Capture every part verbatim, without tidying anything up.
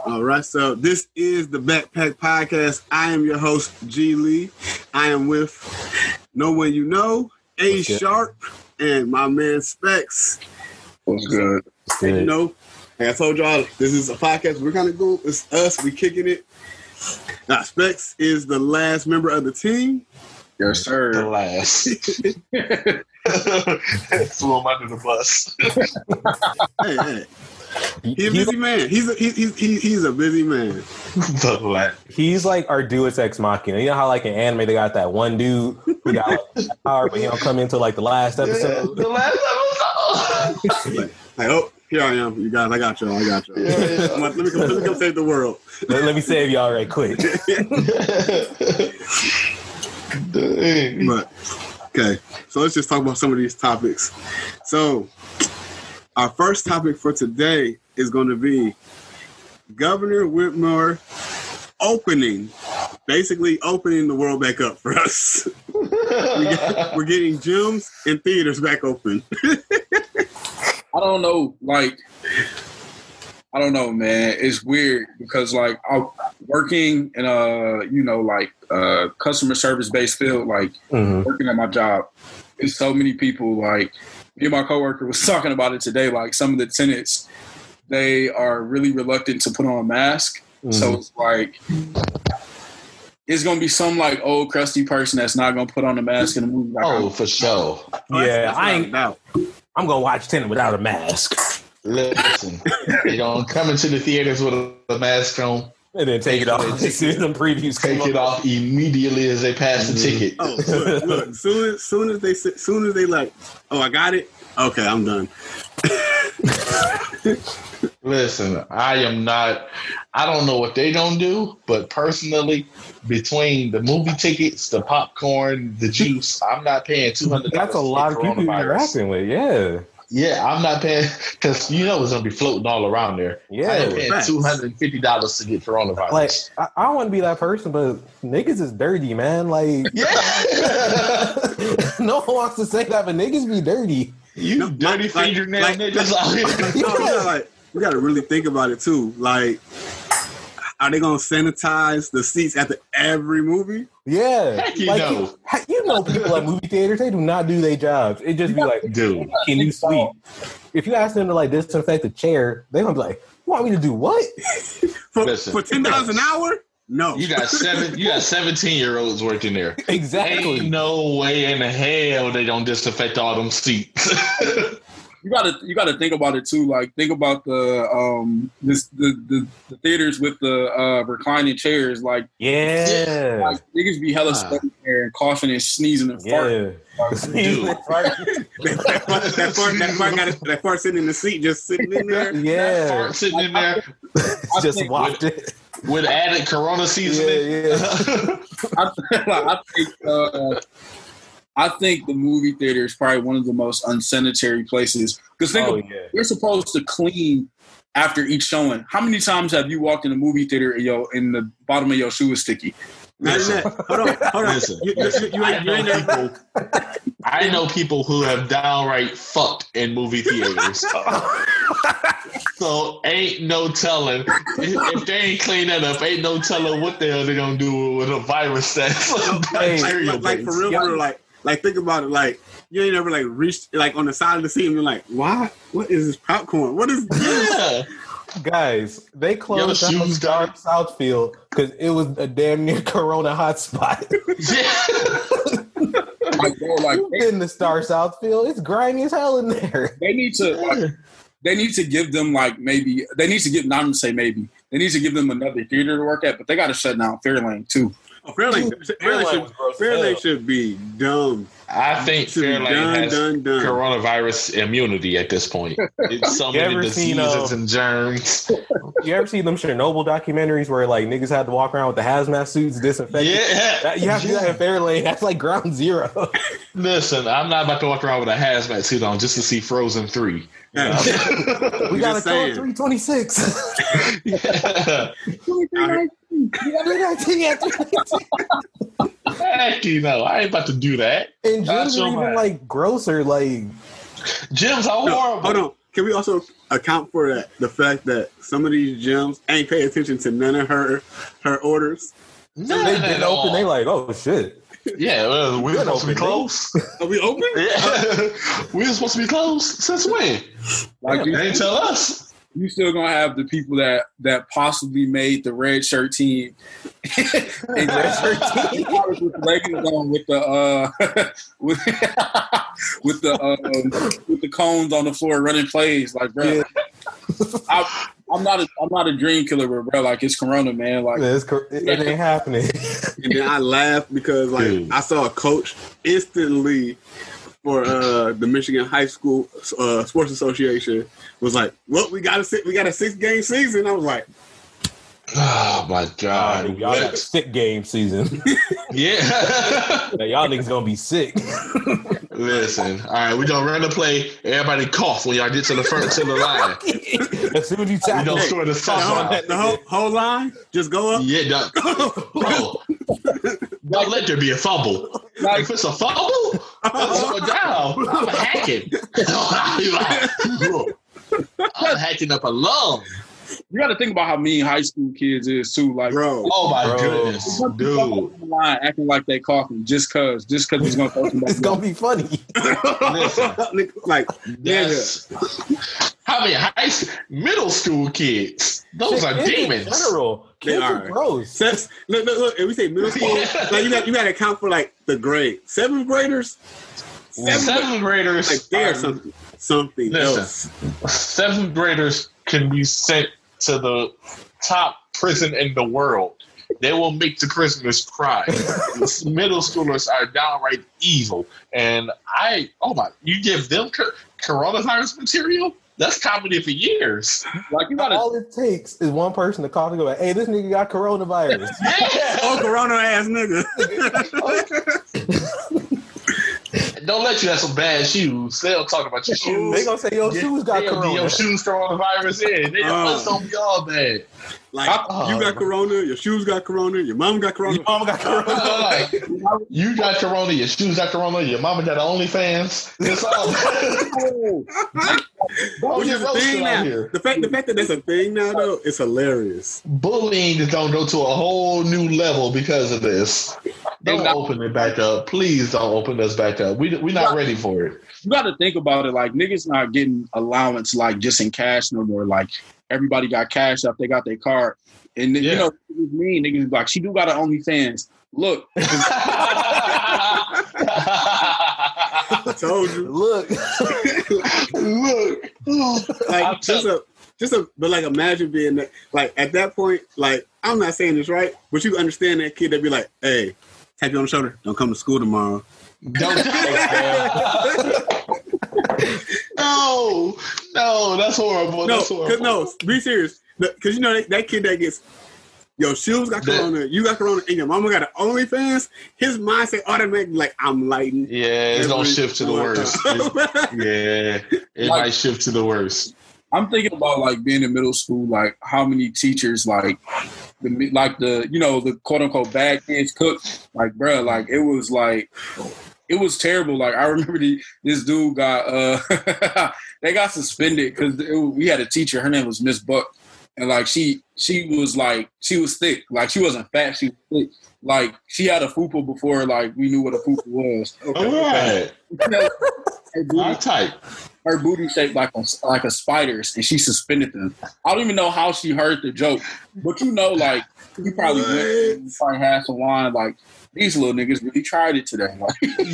All right, so this is the Backpack Podcast. I am your host, G Lee. I am with No One You Know, A Sharp, and my man Specs. What's good? And you know, like I told y'all, this is a podcast. We're kind of going, it's us, we kicking it. Now, Specs is the last member of the team. Yes, sir. The last. Threw him under the bus. hey, hey. He's a busy man. He's a, he's he's he's a busy man. The last. He's like our Deus Ex Machina. You know how like in anime they got that one dude who got like, power, but he don't come into like the last episode. Yeah, the last episode. like, like, oh, here I am. You guys, I got y'all. I got y'all. Yeah, yeah. Let me come, let me come save the world. Let, let me save y'all right quick. But okay, so let's just talk about some of these topics. So our first topic for today is going to be Governor Whitmer opening, basically opening the world back up for us. we get, we're getting gyms and theaters back open. I don't know, like, I don't know, man. It's weird because, like, I'm working in a, you know, like, uh, customer service based field, like, mm-hmm. working at my job. There's so many people, like, me and my coworker was talking about it today. Like, some of the tenants, they are really reluctant to put on a mask. Mm-hmm. So it's like, it's gonna be some like old crusty person that's not gonna put on a mask in the movie. Like, oh, for sure. Oh, yeah, that's, that's I ain't. Out. I'm gonna watch Tenet without a mask. Listen, they gonna come into the theaters with a, a mask on. And then take it off. See them previews. Take it off immediately as they pass the mm-hmm. ticket. Oh, look, look. Soon as soon as they soon as they like, oh, I got it. Okay, I'm done. Listen, I am not. I don't know what they don't do, but personally, between the movie tickets, the popcorn, the juice, I'm not paying two hundred. That's a lot of people you're interacting with. Yeah. Yeah, I'm not paying because you know it's gonna be floating all around there. Yeah, I ain't paying two hundred and fifty dollars to get coronavirus. Like, I, I don't want to be that person, but niggas is dirty, man. Like, yeah, no one wants to say that, but niggas be dirty. You no, dirty like, fingernail like, niggas out here. Like, no, no, like, we gotta really think about it too. Like, are they gonna sanitize the seats after every movie? Yeah, Heck you like, know. You, you know, people at movie theaters, they do not do their jobs. It just be like, dude, can you sleep? If you ask them to like disinfect the chair, they gonna be like, "You want me to do what?" for, Listen, for ten dollars an hour? No, you got seven. You got seventeen year olds working there. Exactly. Ain't no way in the hell they don't disinfect all them seats. You gotta, you gotta think about it too. Like, think about the um, this the the, the theaters with the uh, reclining chairs. Like, yeah, like, niggas be hella stuck in there and coughing and sneezing and farting. Yeah. Like, dude, that fart, that fart, that fart, got that fart sitting in the seat, just sitting in there. Yeah, that fart sitting in there, just walked it with added Corona seasoning. Yeah, yeah. I, I think. Uh, I think the movie theater is probably one of the most unsanitary places. Because think oh, of, yeah. you're supposed to clean after each showing. How many times have you walked in a movie theater and, yo, and the bottom of your shoe is sticky? Listen, hold on, hold on. Listen, you, you, you, you I, know people, I know people who have downright fucked in movie theaters. So ain't no telling. If they ain't clean that up, ain't no telling what the hell they're going to do with a virus that's bacteria like, like, for real, for real, like, Like, think about it. Like, you ain't ever, like, reached, like, on the side of the seat and you're like, why? What is this popcorn? What is this? Yeah. Guys, they closed down Star Southfield because it was a damn near Corona hotspot. Yeah. Like, bro, like, in the Star Southfield, it's grimy as hell in there. They need to, like, they need to give them, like, maybe, they need to give, not to say maybe, they need to give them another theater to work at, but they got to shut down Fairlane, too. Oh, Fairlane, Fairlane, should, Fairlane should be dumb. I think Fairlane done, has done, done. coronavirus immunity at this point. It's so many diseases seen, uh, and germs. You ever see them Chernobyl documentaries where like niggas had to walk around with the hazmat suits disinfected? Yeah, that, you have to yeah. do that in Fairlane. That's like ground zero. Listen, I'm not about to walk around with a hazmat suit on just to see Frozen three. You know? We got a code three twenty-six. Yeah. Heck, you know, I ain't about to do that. And gyms are even like grosser. Like gyms are no, horrible. Hold on, can we also account for that the fact that some of these gyms ain't pay attention to none of her her orders? None They at didn't open. all. They like, oh shit. Yeah, well, we're Good supposed to be open, closed. Are we open? Yeah, we were supposed to be closed since when? Like They you, didn't tell us. you still gonna have the people that that possibly made the red shirt team. And red shirt team with the leggings on, with the uh, with, with the um, with the cones on the floor running plays. Like, bro, Yeah. I, I'm not a I'm not a dream killer, but bro, like it's Corona, man. Like, It's, cor- it, it ain't happening. And then I laughed because like Dude. I saw a coach instantly for uh, the Michigan High School uh, Sports Association was like, "Look, we got a six, we got a six game season." I was like, Oh my Uh, god! y'all got a What? sick game season. Yeah. Now, y'all niggas gonna be sick. Listen, all right, we gonna run the play. Everybody cough when y'all get to the front to the line. As soon as you We tap don't it, score the the soft whole, line. the whole, whole line just go up. Yeah, done. Oh, don't let there be a fumble. like If it's a fumble, let's go down. I'm hacking. I'm hacking up a lung. you got to think about how mean high school kids is too. Like, Bro, Oh my Bro. goodness, dude, dude. line acting like they coughing just cause, just cause he's gonna throw somebody. it's gonna be funny. Listen. like That's how many high school, middle school kids. Those are Kids in demons. general, They kids are. are gross. Sex, look, look, look, if we say middle school, like you got you got to account for like the grade. Seventh graders, seventh, Seventh graders, like they're are- something something Listen. else. seventh graders can be sent to the top prison in the world. They will make the prisoners cry. Middle schoolers are downright evil. And I, oh my, you give them co- coronavirus material? That's comedy for years. Like, you gotta All it takes is one person to call and go like, "Hey, this nigga got coronavirus." Oh, Corona ass nigga. Don't let you have some bad shoes. They'll talk about your shoes. They gonna say your shoes got They'll be corona. your shoes coronavirus in. They Oh. just don't be all bad. Like Oh, you got Corona, your shoes got Corona, your mom got Corona. Your mama got corona. Like, you got corona, your shoes got corona, your mama got OnlyFans. It's all don't Which get is a roasted thing out now. here. The fact, the fact that that's a thing now, though, it's hilarious. Bullying is gonna go to a whole new level because of this. Don't not- open it back up. Please don't open us back up. We we're not ready for it. you got to think about it. Like, niggas not getting allowance like just in cash no more. Like, everybody got cash up. They got their card. And then, Yeah. you know, niggas mean niggas be like, she do got her OnlyFans. Look, I told you. Look, Look. Like I'm just a, just a, but like imagine being that. Like at that point, like I'm not saying this right, but you understand that kid that be like, "Hey, tap you on the shoulder. Don't come to school tomorrow." Don't No, no, that's horrible. No, That's cause horrible. no, be serious. Because you know that, that kid that gets your shoes got That- Corona, you got Corona, and your mama got an OnlyFans. His mindset automatically like I'm lighting. Yeah, it's gonna every shift to the worst. It's- yeah, it Like- might shift to the worst. I'm thinking about like being in middle school, like how many teachers like the like the you know the quote unquote bad kids cook. Like, bruh, like it was like it was terrible. Like I remember the, this dude got uh they got suspended because we had a teacher. Her name was Miss Buck, and like she she was like she was thick. Like she wasn't fat. She was thick. Like she had a fupa before like we knew what a fupa was. All right, You know, her booty- my type. her booty shaped like a, like a spider's, and she suspended them. I don't even know how she heard the joke, but you know, like you probably went and you probably had some wine. Like these little niggas really tried it today. Like,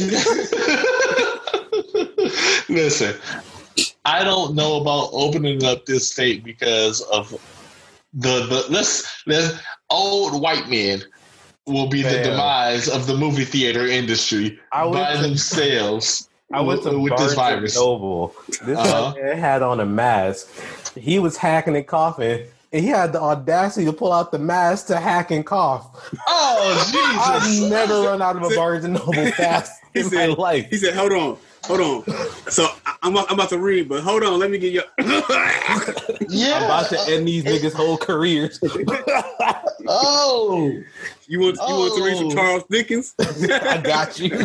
Listen, I don't know about opening up this state because of the the let's let's old white men will be the Damn. demise of the movie theater industry I went by to- themselves. I went to with Barnes this virus. and Noble. This Uh-huh. man had on a mask. He was hacking and coughing, and he had the audacity to pull out the mask to hack and cough. Oh I've Jesus! never run out of a Barnes and Noble fast He in said- my life. He said, "Hold on, hold on." So I- I'm I'm about to read, but hold on, let me get your. Yeah, I'm about to end these niggas' whole careers. Oh, You want you want to read some Oh. Charles Dickens? I got you.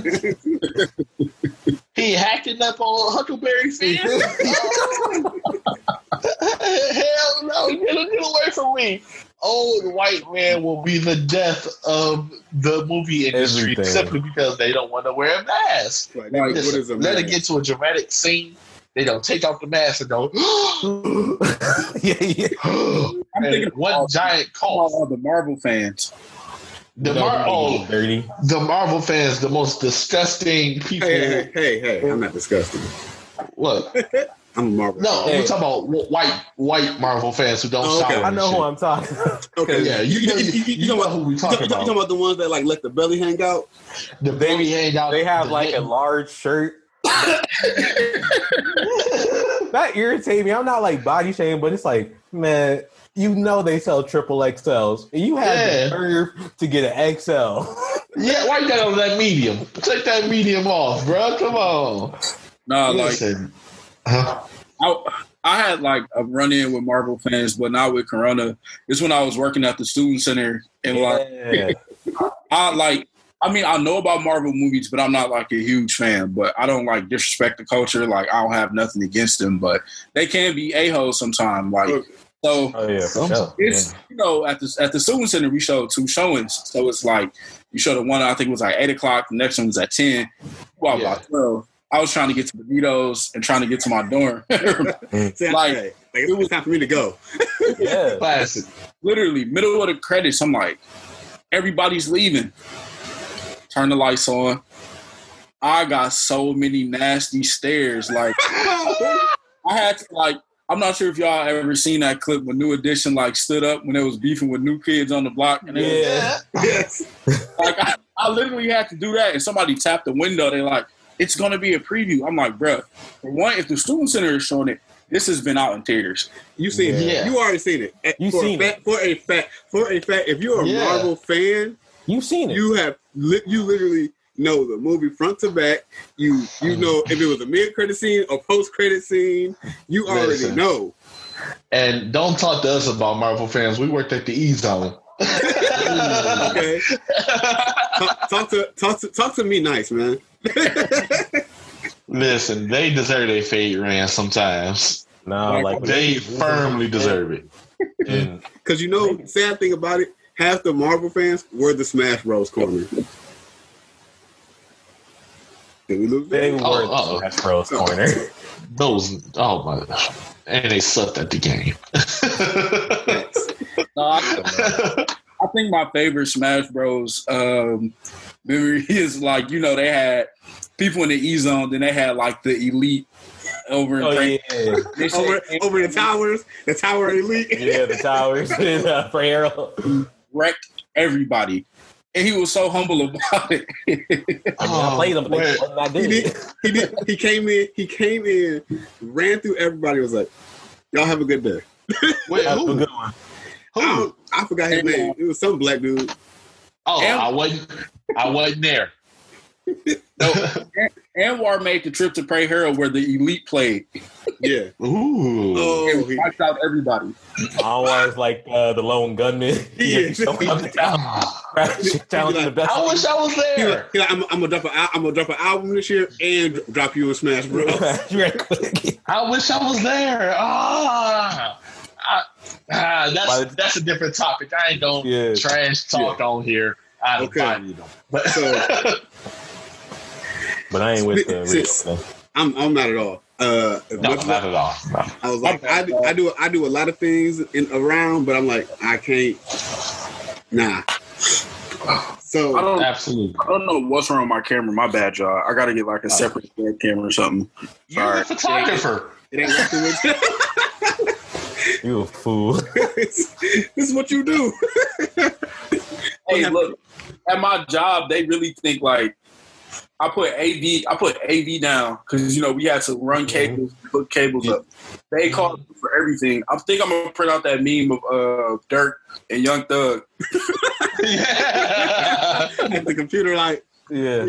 he hacking up on Huckleberry Finn? Hell no! Get, get away from me! Old white man will be the death of the movie industry Everything. simply because they don't want to wear a mask. Like, Like, what Listen, is a let man? it get to a dramatic scene. They don't take off the mask and go. yeah, yeah. I'm and thinking one about- giant cough. all the Marvel fans. The Mar- oh, dirty. the Marvel fans, the most disgusting people. Hey, hey, hey, hey! I'm not disgusting. Look, I'm a Marvel. no, Hey. we're talking about white white Marvel fans who don't Oh, okay. shower. I and know shit. who I'm talking about. Okay, Yeah, you know, you, you know about, who we you, talking you about. talking about the ones that like let the belly hang out? The baby hang out. They have the like a neck- large shirt. That irritates me. I'm not like body shaming, but it's like, man, you know they sell triple X Ls. And you have Yeah. the nerve to get an X L. Yeah, why you got on that medium? Take that medium off, bro. Come on. Nah, like Listen. Huh? I, I had like a run in with Marvel fans, but not with Corona. It's when I was working at the student center and like Yeah. I like. I mean, I know about Marvel movies, but I'm not like a huge fan. But I don't like disrespect the culture. Like I don't have nothing against them, but they can be a-holes sometimes. Like so, Oh yeah, for sure. it's you know at the at the student center we showed two showings. So it's like you showed the one I think was like eight o'clock. The next one was at ten. Well, Yeah. about twelve. I was trying to get to the Vito's and trying to get to my dorm. See, Like- hey, like, it was time for me to go. Yeah. Classic. Literally, middle of the credits, I'm like, everybody's leaving. Turn the lights on. I got so many nasty stares. Like, I had to, like, I'm not sure if y'all ever seen that clip when New Edition, like, stood up when they was beefing with New Kids on the Block. And they was, Yeah. Yes. like, I, I literally had to do that. And somebody tapped the window. They're like, it's going to be a preview. I'm like, bruh, for one, if the student center is showing it, this has been out in theaters. You seen it. Yeah. You already seen it. Eh, You for seen a fact, For a fact. For a fact. If you're a Yeah. Marvel fan, You've seen it. you have li- you literally know the movie front to back. You you know if it was a mid credit scene or post credit scene. You already Listen. know. And don't talk to us about Marvel fans. We worked at the E Zone. Okay. talk, talk to talk to talk to me nice, man. Listen, they deserve their fade ran sometimes. no, like They firmly deserve it. And Because you know, sad thing about it, half the Marvel fans were the Smash Bros. Corner. Did we lose they that? were Oh, the uh-oh. Smash Bros corner. Those, oh my, and they sucked at the game. No, I, I think my favorite Smash Bros. Um, memory is like, you know, they had people in the E Zone, then they had like the Elite over in Oh Frank- yeah, They said- Over, over the towers, the Tower Elite. yeah, the towers in uh, for Arrow. wrecked everybody. And he was so humble about it. I mean, I played them, but they wait. wasn't that He good. did. He did. He came in. He came in, ran through everybody. Was like, "Y'all have a good day." Wait, That was a who? good one. I, Who? don't- I forgot his And, uh, name. It was some black dude. Oh, And- I wasn't. I wasn't there. No, Anwar made the trip to Pray Hero where the Elite played. Yeah. Ooh. Oh, And he, wiped out everybody. Always like uh, the lone gunman. Yeah. He showed up to town, challenging the best. I wish I was he there. like, he like, I'm, I'm gonna drop an. al- I'm gonna drop an album this year and drop you a Smash Bros. Right quick. I wish I was there. Ah, I, ah that's By the- that's a different topic. I ain't gonna Yeah. trash talk on here. I Okay. okay. But So- But I ain't with the Sis- real. I'm. I'm not at all. Uh, as no, much as not at all. No. I was like, I do, I do, I do a lot of things in around, but I'm like, I can't. Nah. So I don't Absolutely. I don't know what's wrong with my camera. My bad, y'all. I gotta get like a Oh. separate camera or something. You're Sorry. a photographer. it ain't working with You a fool. this is what you do. Hey, look, at my job, they really think like I put A V, I put A V down because you know we had to run cables, put cables up. They call me for everything. I think I'm gonna print out that meme of uh, Dirk and Young Thug. Yeah. At the computer, like, Yeah.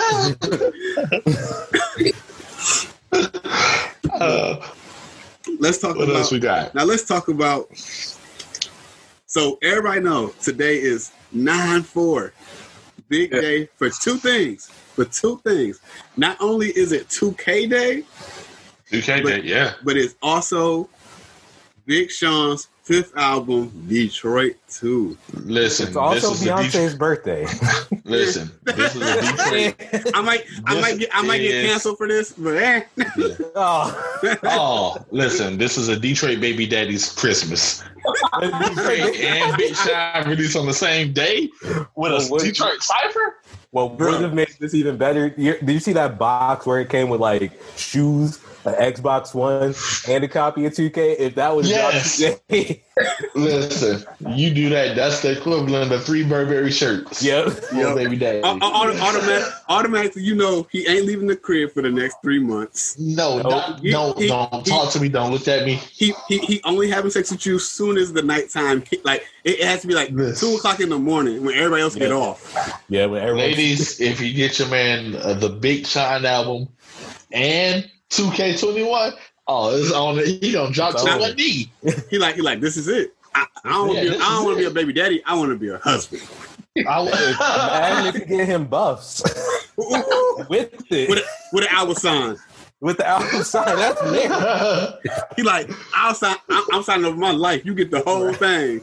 Yeah. uh, let's talk what about. else we got? Now let's talk about So everybody know today is nine four. Big Yeah. day for two things. For two things. Not only is it two K Day, two K But- Day, yeah. but it's also Big Sean's fifth album, Detroit two. Listen, It's also this is a Beyonce's Detroit. birthday. Listen, this is a Detroit. I might, I This might get, I might get is- canceled for this, but eh. Oh, Oh, listen, this is a Detroit baby daddy's Christmas. Detroit and Big Sean released on the same day with Oh, a what- Detroit cipher. What Bro. would have made this even better? You, did you see that box where it came with like shoes, an Xbox One, and a copy of two K? If that was Yes. dropped today, Listen, you do that. That's the equivalent of three Burberry shirts. yep. For Yep. baby daddy. Au- au- automatic, automatically, you know, he ain't leaving the crib for the next three months. No, No. don't, He- don't, he- don't he- talk to me. Don't look at me. He he he only having sex with you soon as the nighttime. hit. Like it, it has to be like Yes. two o'clock in the morning when everybody else get Yeah. off. Yeah, but everyone. Ladies, if you get your man uh, the Big Sean album and two K twenty-one, oh, it's on. He gonna drop It's to over. one knee. He like he like this is it. I, I don't want Yeah, to be. this I don't is want to be it. a baby daddy. I want to be a husband. I, Imagine if you get him buffs with it, With a, with an hour sign. with the album sign. That's there. He like I'll sign. I'm, I'm signing over my life. You get the whole thing.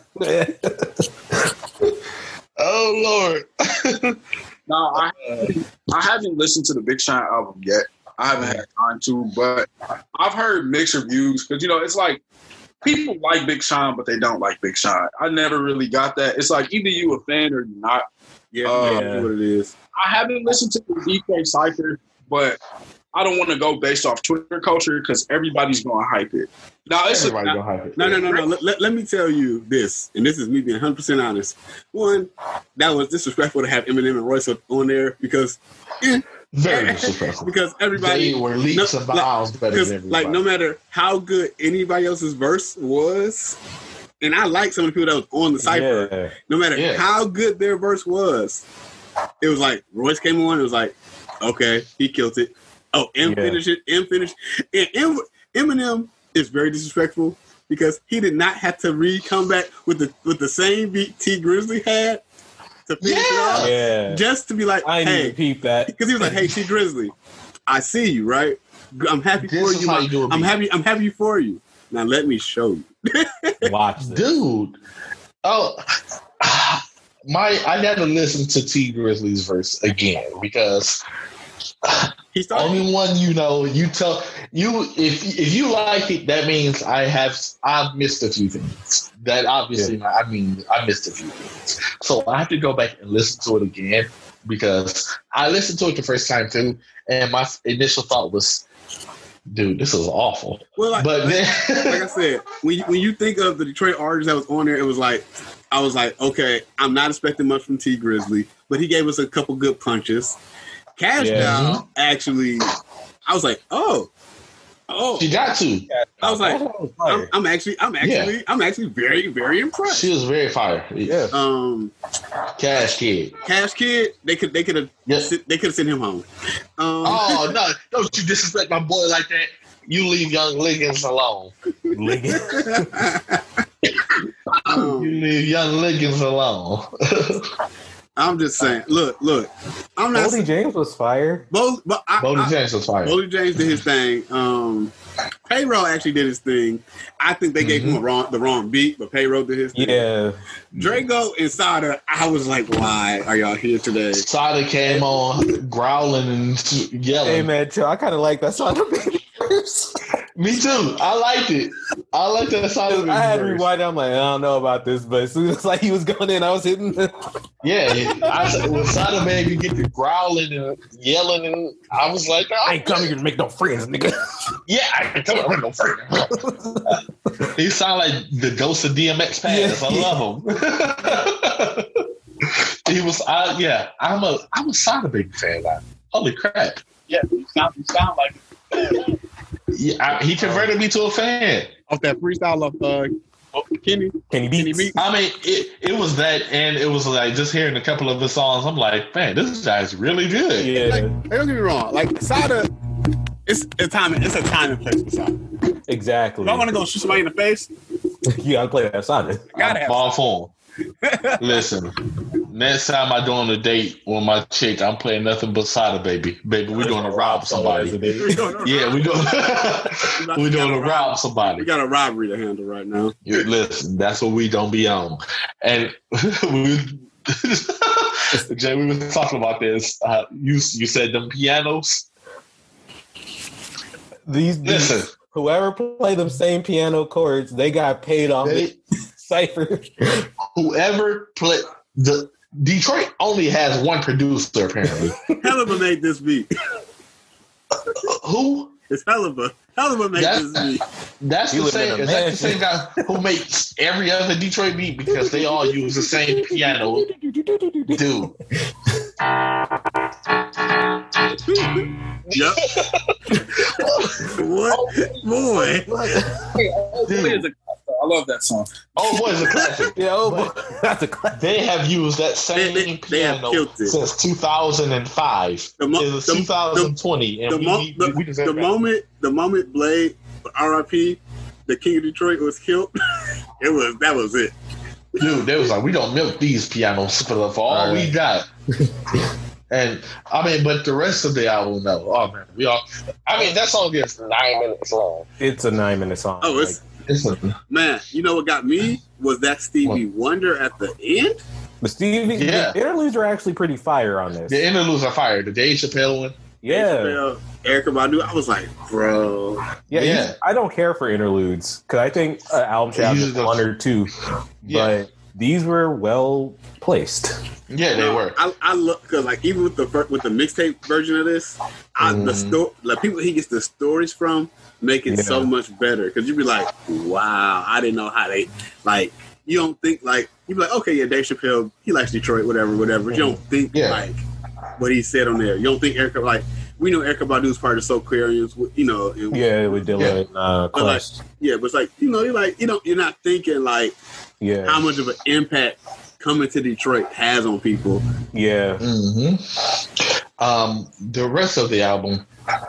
oh Lord. No, I I haven't listened to the Big Sean album yet. I haven't had time to, but I've heard mixed reviews because you know it's like people like Big Sean, but they don't like Big Sean. I never really got that. It's like either you a fan or you're not. Yeah, Uh, that's what it is. I haven't listened to the D K Cypher, but I don't want to go based off Twitter culture because everybody's going to hype it. Now it's a, Everybody gonna hype it. No, no, no, no. Let, let, let me tell you this, and this is me being one hundred percent honest. One, that was disrespectful to have Eminem and Royce on there because eh, Very disrespectful. because everybody They were leaps No, and bounds better because than everybody. like no matter how good anybody else's verse was, and I like some of the people that was on the cipher. Yeah. No matter Yeah. how good their verse was, it was like Royce came on. It was like, okay, he killed it. Oh, M Yeah. finished it. M finished. And M, Eminem is very disrespectful because he did not have to re come back with the with the same beat T Grizzly had to finish it Yeah. off, Yeah. just to be like, I need hey, to peep that. because he was like, hey, T Grizzly, I see you, right? I'm happy This for is you. how you do a I'm beat. happy. I'm happy for you. Now let me show you. Watch this. Dude. Oh, my! I never listened to T Grizzly's verse again because He started. only one you know. You tell you if if you like it, that means I have I've missed a few things. That obviously, I mean, I missed a few things. So I have to go back and listen to it again because I listened to it the first time too, and my initial thought was, "Dude, this is awful." Well, like, But then, like I said, when you, when you think of the Detroit artist that was on there, it was like, I was like, okay, I'm not expecting much from T Grizzly, but he gave us a couple good punches. Cash Yeah. Doll, actually, I was like, oh, oh, she got to. I was like, That was I'm, fire. I'm actually, I'm actually, I'm actually very, very impressed. She was very fire. Yeah. Um, Cash Kid. Cash Kid, they could, they could have, Yes. they could have sent him home. Um, Oh no! Don't you disrespect my boy like that. You leave young Liggins alone. Liggins. um, You leave young Liggins alone. I'm just saying, look, look, I'm not Boldy James was fire. both, but I, Bodie I, James was fire. Boldy James did his thing. Um, Payroll actually did his thing. I think they gave him a wrong, the wrong beat, but Payroll did his thing. Yeah. Draco and Sada, I was like, why are y'all here today? Sada came on growling and yelling. Hey man, chill. I kind of like that song. verse. Me too. I liked it. I liked that Sada I had to verse. rewind. I'm like, I don't know about this, but as soon as like he was going in, I was hitting. The- Yeah, I said when Sada made me get to growling and yelling, and I was like, oh, I ain't coming here to make no friends, nigga. yeah, I can tell him no friend. He sound like the ghost of D M X Pass. Yeah. I love him. He was, I, yeah. I'm a, I'm a Sada Baby fan now. Holy crap! yeah, you sound, you sound like Yeah, I, he converted me to a fan. Off that freestyle of uh, Kenny. Can he Kenny beat? Beats. I mean, it, it was that, and it was like just hearing a couple of the songs. I'm like, man, this guy's really good. Yeah. Like, hey, don't get me wrong. Like Sada, it's a time. It's a time and place for Sada. Exactly. If I want to go shoot somebody in the face, You gotta play that Sonic. Gotta I'm have all for him. Listen, next time I go on a date with my chick, I'm playing nothing but Sada, baby. Baby, we're going to rob somebody. Yeah, we doing we doing to rob somebody. We got a robbery to handle right now. You- Listen, that's what we don't be on. And we, Jay, we were talking about this. Uh, you you said them pianos. These, these Listen, whoever play them same piano chords, they got paid off they, Cypher. whoever played the Detroit only has one producer apparently. Helluva made this beat. Who? It's Helluva. Helluva made That's- this beat. That's He the living in same. a Is that the mansion. same guy who makes every other Detroit beat because they all use the same piano, dude? Yep. What? Boy. Hey, oh, boy, is a- I love that song. Oh boy, it's a classic. Yeah, oh, boy. That's a classic. They have used that same They- they- they have piano killed it. since two thousand five. The mo- It was the- twenty twenty, and The, we, mo- we, the, we deserve the that. moment the moment Blade R I P the King of Detroit was killed, it was that was it. Dude, they was like, we don't milk these pianos for, for all we got. And I mean, but the rest of the album, no. Oh man, we all. I mean, that song is nine minutes long. It's a nine minute song. Oh, it's It's a, man. You know what got me was that Stevie Wonder at the end. but Stevie, Yeah. the interludes are actually pretty fire on this. the interludes are fire. The Dave Chappelle one. Yeah, Well, Erica Badu. I was like, bro. yeah. Yeah. you- I don't care for interludes because I think uh, album should have Usually just the- one or two, Yeah. but these were well placed. Yeah, they No, were. I, I look because like even with the fir- with the mixtape version of this, I, the Mm. sto- like people he gets the stories from make it Yeah. so much better because you'd be like, wow, I didn't know how they like. You don't think like you'd be like, okay, yeah, Dave Chappelle, he likes Detroit, whatever, whatever. But you don't think Yeah. like what he said on there. You don't think Erica like we know Erica Badu's part of Soul Aquarians, you know. And, Yeah, with Dylan Yeah. and uh, But, like, Quest. yeah, but it's like you know, you're like you don't you're not thinking like Yeah, how much of an impact coming to Detroit has on people. yeah. hmm Um, the rest of the album,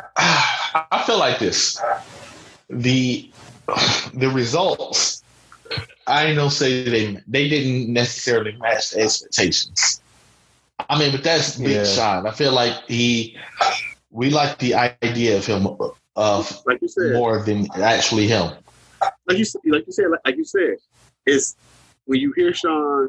I feel like this. The the results, I ain't gonna say they they didn't necessarily match the expectations. I mean, but that's Big Yeah. Sean. I feel like he, we like the idea of him of Like you said, more than actually him. like you like you said, like, like you said, it's when you hear Sean,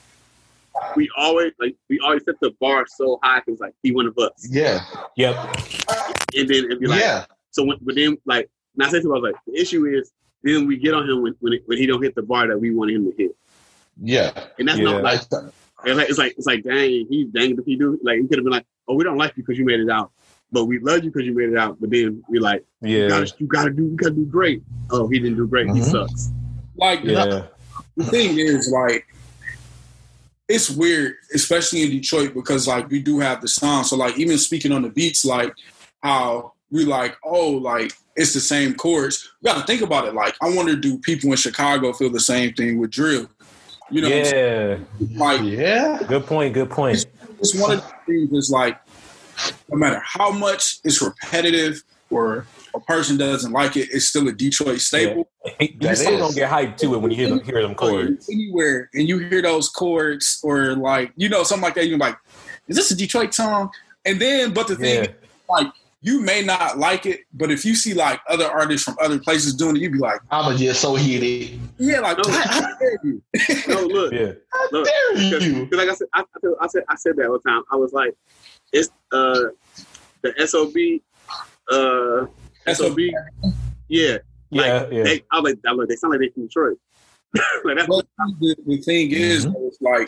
we always like we always set the bar so high because like he one of us, Yeah, Yep. and then it'd be like yeah, so. When, but then like, and I said to him, I was like, the issue is then we get on him when when, it, when he don't hit the bar that we want him to hit, yeah. and that's Yeah. not like Like, it's like it's like it's like dang, he dang if he do like he could have been like, oh, we don't like you because you made it out, but we love you because you made it out. But then we like, you Yeah. gotta you gotta do you gotta do great. Oh, he didn't do great. He Mhm. sucks. Like Yeah. the thing is, like, it's weird, especially in Detroit, because like we do have the sound. So like even speaking on the beats, like how we like, oh, like it's the same chords. We got to think about it. Like I wonder, do people in Chicago feel the same thing with drill? You know, what I'm saying? Yeah. Like yeah, Good point. Good point. it's one of the things is like, no matter how much it's repetitive or a person doesn't like it, it's still a Detroit staple. They That still is. don't get hyped to it when you hear them, hear them Oh, you're chords. anywhere and you hear those chords or like, you know, something like that, you're like, is this a Detroit song? And then, but the thing, Yeah. is, like, you may not like it, but if you see like other artists from other places doing it, you'd be like, I'ma just so heated. yeah, like, No. how, how dare you? No, look, Yeah. look. Dare Because, you? like I said, I, I, feel- I said, I said that all the time. I was like, it's uh, the S O B, uh, S O B, yeah, like, Yeah. Yeah. They, I was like, I was like, they sound like they from Detroit. like that's But the, the thing is, Mhm. though, it's like,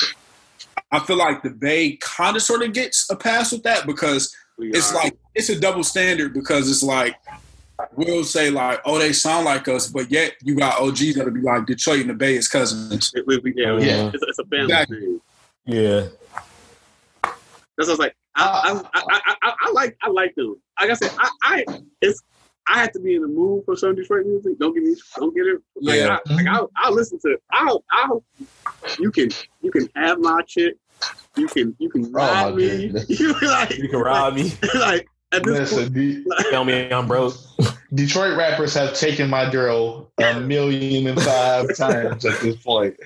I feel like the Bay kind of sort of gets a pass with that because we it's are. like, it's a double standard because it's like, we'll say like, oh, they sound like us, but yet you got O Gs that'll be like Detroit and the Bay is cousins. It, we, we, yeah, Yeah. It's, it's a family Exactly. thing. Yeah. That's what I was like. I, I, I, I, I, I like, I like them. Like I said, I, I, it's, I have to be in the mood for some Detroit music. Don't get me, don't get it. Like, Yeah. I, like I'll, I'll listen to. I'll, I'll. You can, you can have my chick. You can, you can ride my me. goodness. You like, You can rob me. like at this point, Listen, the- Tell me I'm broke. Detroit rappers have taken my girl a million and five times at this point.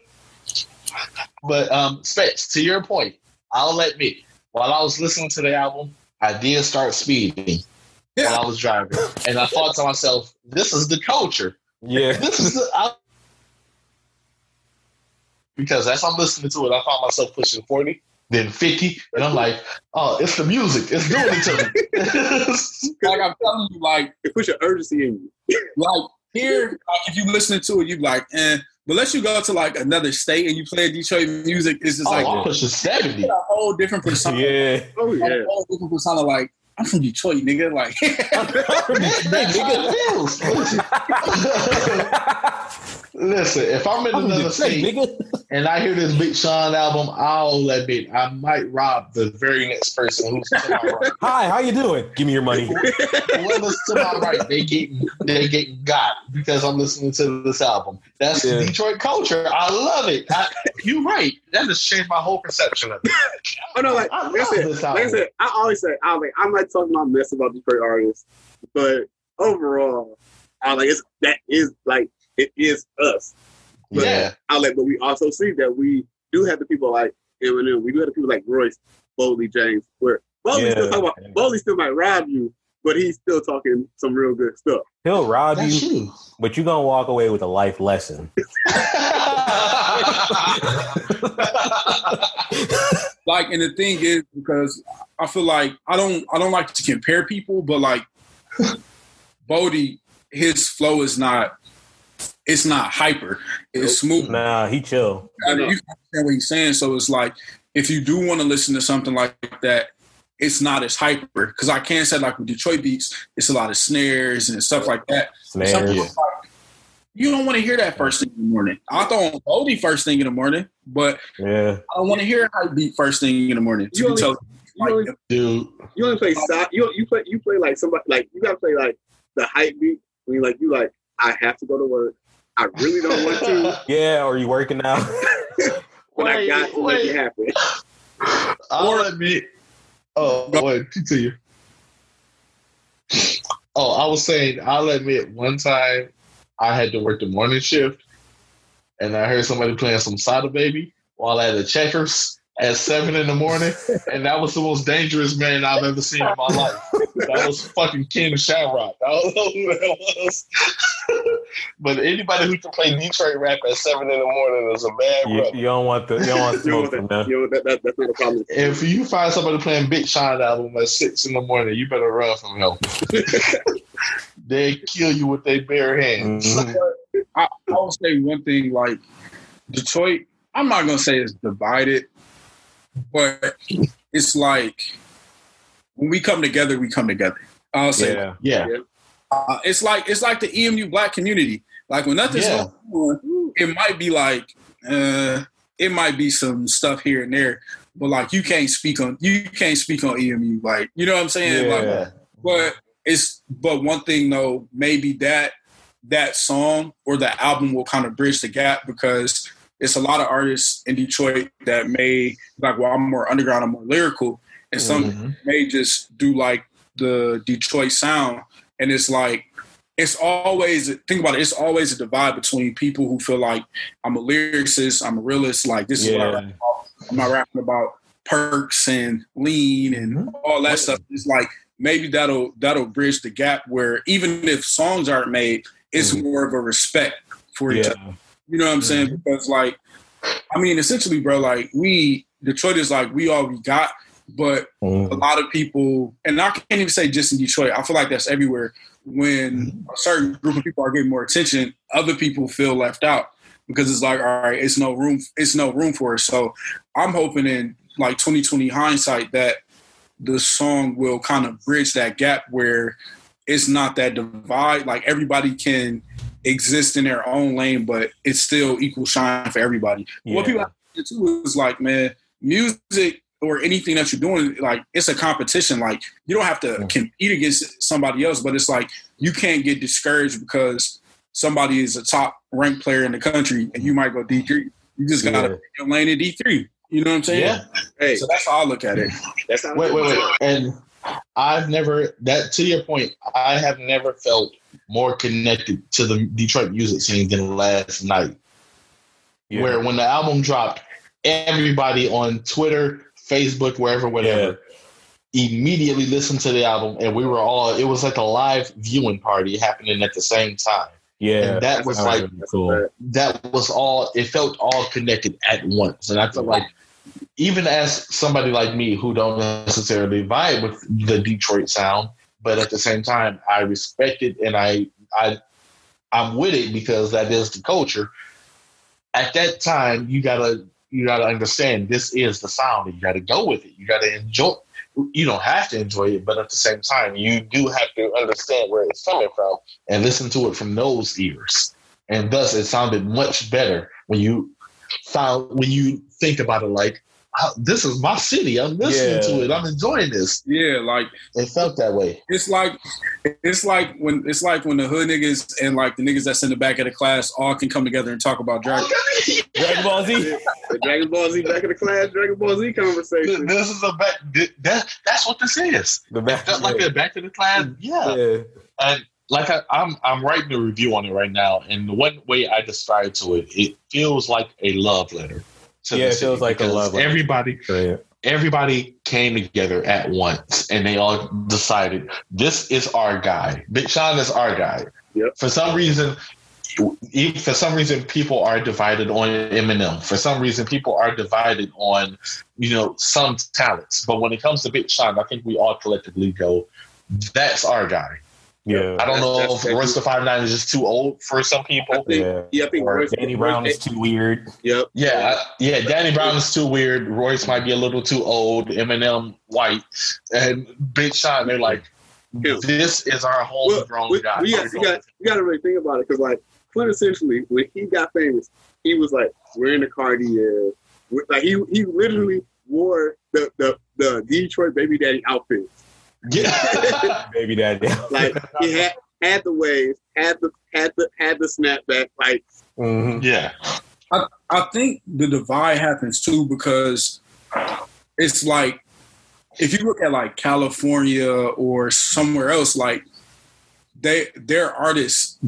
But um, Specs, to your point, I'll admit, while I was listening to the album, I did start speeding yeah. while I was driving, and I thought to myself, "This is the culture." Yeah, this is the. I, because as I'm listening to it, I found myself pushing forty, then fifty, and I'm like, "Oh, it's the music. It's doing it to me." Like I'm telling you, like it puts an urgency in you. Like here, like, if you listening to it, you be like, "Eh." But unless you go to like another state and you play Detroit music, it's just oh, like I'm pushing seventy. A whole different persona. Yeah. Oh yeah. A whole different persona. Like I'm from Detroit, nigga. Like listen, if I'm in I'm another Detroit, state nigga. and I hear this Big Sean album, I'll admit I might rob the very next person who's to my right. Hi, how you doing? Give me your money. Whoever's to my right, they get they get got because I'm listening to this album. That's yeah. Detroit culture. I love it. I, you're right. That just changed my whole perception of it. Oh no, like, I like, I said, like I said, I always say, I like, I'm not talking about mess about Detroit artists, but overall, I like it's that is like it is us. But yeah. I like, but we also see that we do have the people like Eminem. We do have the people like Royce, Boldy, James. Where Boldy yeah. still talking about Boldy still might rob you, but he's still talking some real good stuff. He'll rob That's you, you, but you're gonna walk away with a life lesson. Like, and the thing is, because I feel like I don't, I don't like to compare people, but like Boldy, his flow is not, it's not hyper. It's smooth. Nah, he chill. I mean, you can understand what he's saying. So it's like, if you do want to listen to something like that, it's not as hyper. Because I can say, like with Detroit beats, it's a lot of snares and stuff like that. Snares. Like, you don't want to hear that first thing in the morning. I throw on Boldy first thing in the morning, but yeah, I don't want to hear a hype beat first thing in the morning. You only, tell, you, like, only, dude. you only play side. You you play you play like somebody like you gotta play like the hype beat when you like you like I have to go to work. I really don't want to. Yeah, or you working out? But wait, I got to wait. make it happen. I'll admit. Oh, wait, continue. Oh, I was saying, I'll admit, one time I had to work the morning shift, and I heard somebody playing some Sada Baby while at the Checkers at seven in the morning, and that was the most dangerous man I've ever seen in my life. That was fucking King Shamrock. I don't know who that was. But anybody who can play Detroit rap at seven in the morning is a bad you, brother. You don't want the you don't want smoke from them. You know, that, that, that's not a problem. If you find somebody playing Big Sean album at six in the morning, you better run from him. They kill you with their bare hands. Mm-hmm. I, I will say one thing, like Detroit, I'm not gonna say it's divided, but it's like when we come together, we come together. I'll say, yeah, yeah. Uh, it's like it's like the E M U black community. Like when nothing's Yeah. going on, it might be like uh, it might be some stuff here and there, but like you can't speak on you can't speak on E M U. Like you know what I'm saying? Yeah. Like, but it's but one thing though, maybe that that song or the album will kind of bridge the gap because it's a lot of artists in Detroit that may like well I'm more underground, I'm more lyrical, and some Mm-hmm. may just do like the Detroit sound. And it's like, it's always, think about it, it's always a divide between people who feel like I'm a lyricist, I'm a realist, like this is Yeah. what I rap about. I'm not rapping about perks and lean and all that stuff. It's like, maybe that'll that'll bridge the gap where even if songs aren't made, it's Mhm. more of a respect for each Yeah. other. You know what I'm saying? Because like, I mean, essentially, bro, like we, Detroit is like, we all we got. But Mhm. a lot of people, and I can't even say just in Detroit, I feel like that's everywhere. When a certain group of people are getting more attention, other people feel left out because it's like, all right, it's no room, it's no room for it. So I'm hoping in like twenty twenty hindsight that the song will kind of bridge that gap where it's not that divide. Like everybody can exist in their own lane, but it's still equal shine for everybody. Yeah. What people have to do is like, man, music or anything that you're doing, like it's a competition. Like you don't have to Yeah. compete against somebody else, but it's like you can't get discouraged because somebody is a top ranked player in the country and you might go D three. You just gotta Yeah. pick your lane at D three. You know what I'm saying? Yeah. Hey, So that's how I look at it. that's how Wait, wait, wait. And I've never that to your point. I have never felt more connected to the Detroit music scene than last night. Yeah. Where when the album dropped, everybody on Twitter, Facebook, wherever, whatever, yeah. immediately listened to the album, and we were all. It was like a live viewing party happening at the same time. Yeah, and that was like really cool. That was all. It felt all connected at once, and I felt like. Even as somebody like me who don't necessarily vibe with the Detroit sound, but at the same time, I respect it and I, I, I'm with it because that is the culture. At that time, you gotta you gotta understand this is the sound. And you gotta go with it. You gotta enjoy. You don't have to enjoy it, but at the same time, you do have to understand where it's coming from and listen to it from those ears. And thus, it sounded much better when you found when you think about it like. This is my city. I'm listening yeah. to it. I'm enjoying this. Yeah, like it felt that way. It's like it's like when it's like when the hood niggas and like the niggas that's in the back of the class all can come together and talk about Dragon, Dragon Ball Z. The Dragon Ball Z back in the class, Dragon Ball Z conversation. This is a back. That that's what this is. The back, just like the back in the class. Yeah. yeah. And like I, I'm I'm writing a review on it right now, and the one way I describe to it, it feels like a love letter. Yeah, it feels like a love letter. Everybody, yeah. everybody came together at once, and they all decided this is our guy. Big Sean is our guy. Yep. For some reason, for some reason, people are divided on Eminem. For some reason, people are divided on, you know, some talents. But when it comes to Big Sean, I think we all collectively go, that's our guy. Yeah, I don't know if Royce the five nine is just too old for some people. I think, yeah, yeah, I think or Royce, Danny Brown Royce, is too weird. Yep. Yeah, yeah. Danny Brown is too weird. Royce might be a little too old. Eminem white, and Big Sean. They're like, this is our homegrown well, guy. We got, you got, you got to really think about it because, like, quintessentially, when he got famous, he was like wearing the Cartier. Like he, he literally wore the the, the Detroit baby daddy outfit. Yeah, baby daddy. Like he had had the waves, had the had the had the snapback. Like, mm-hmm. yeah. I I think the divide happens too because it's like if you look at like California or somewhere else, like they their artists,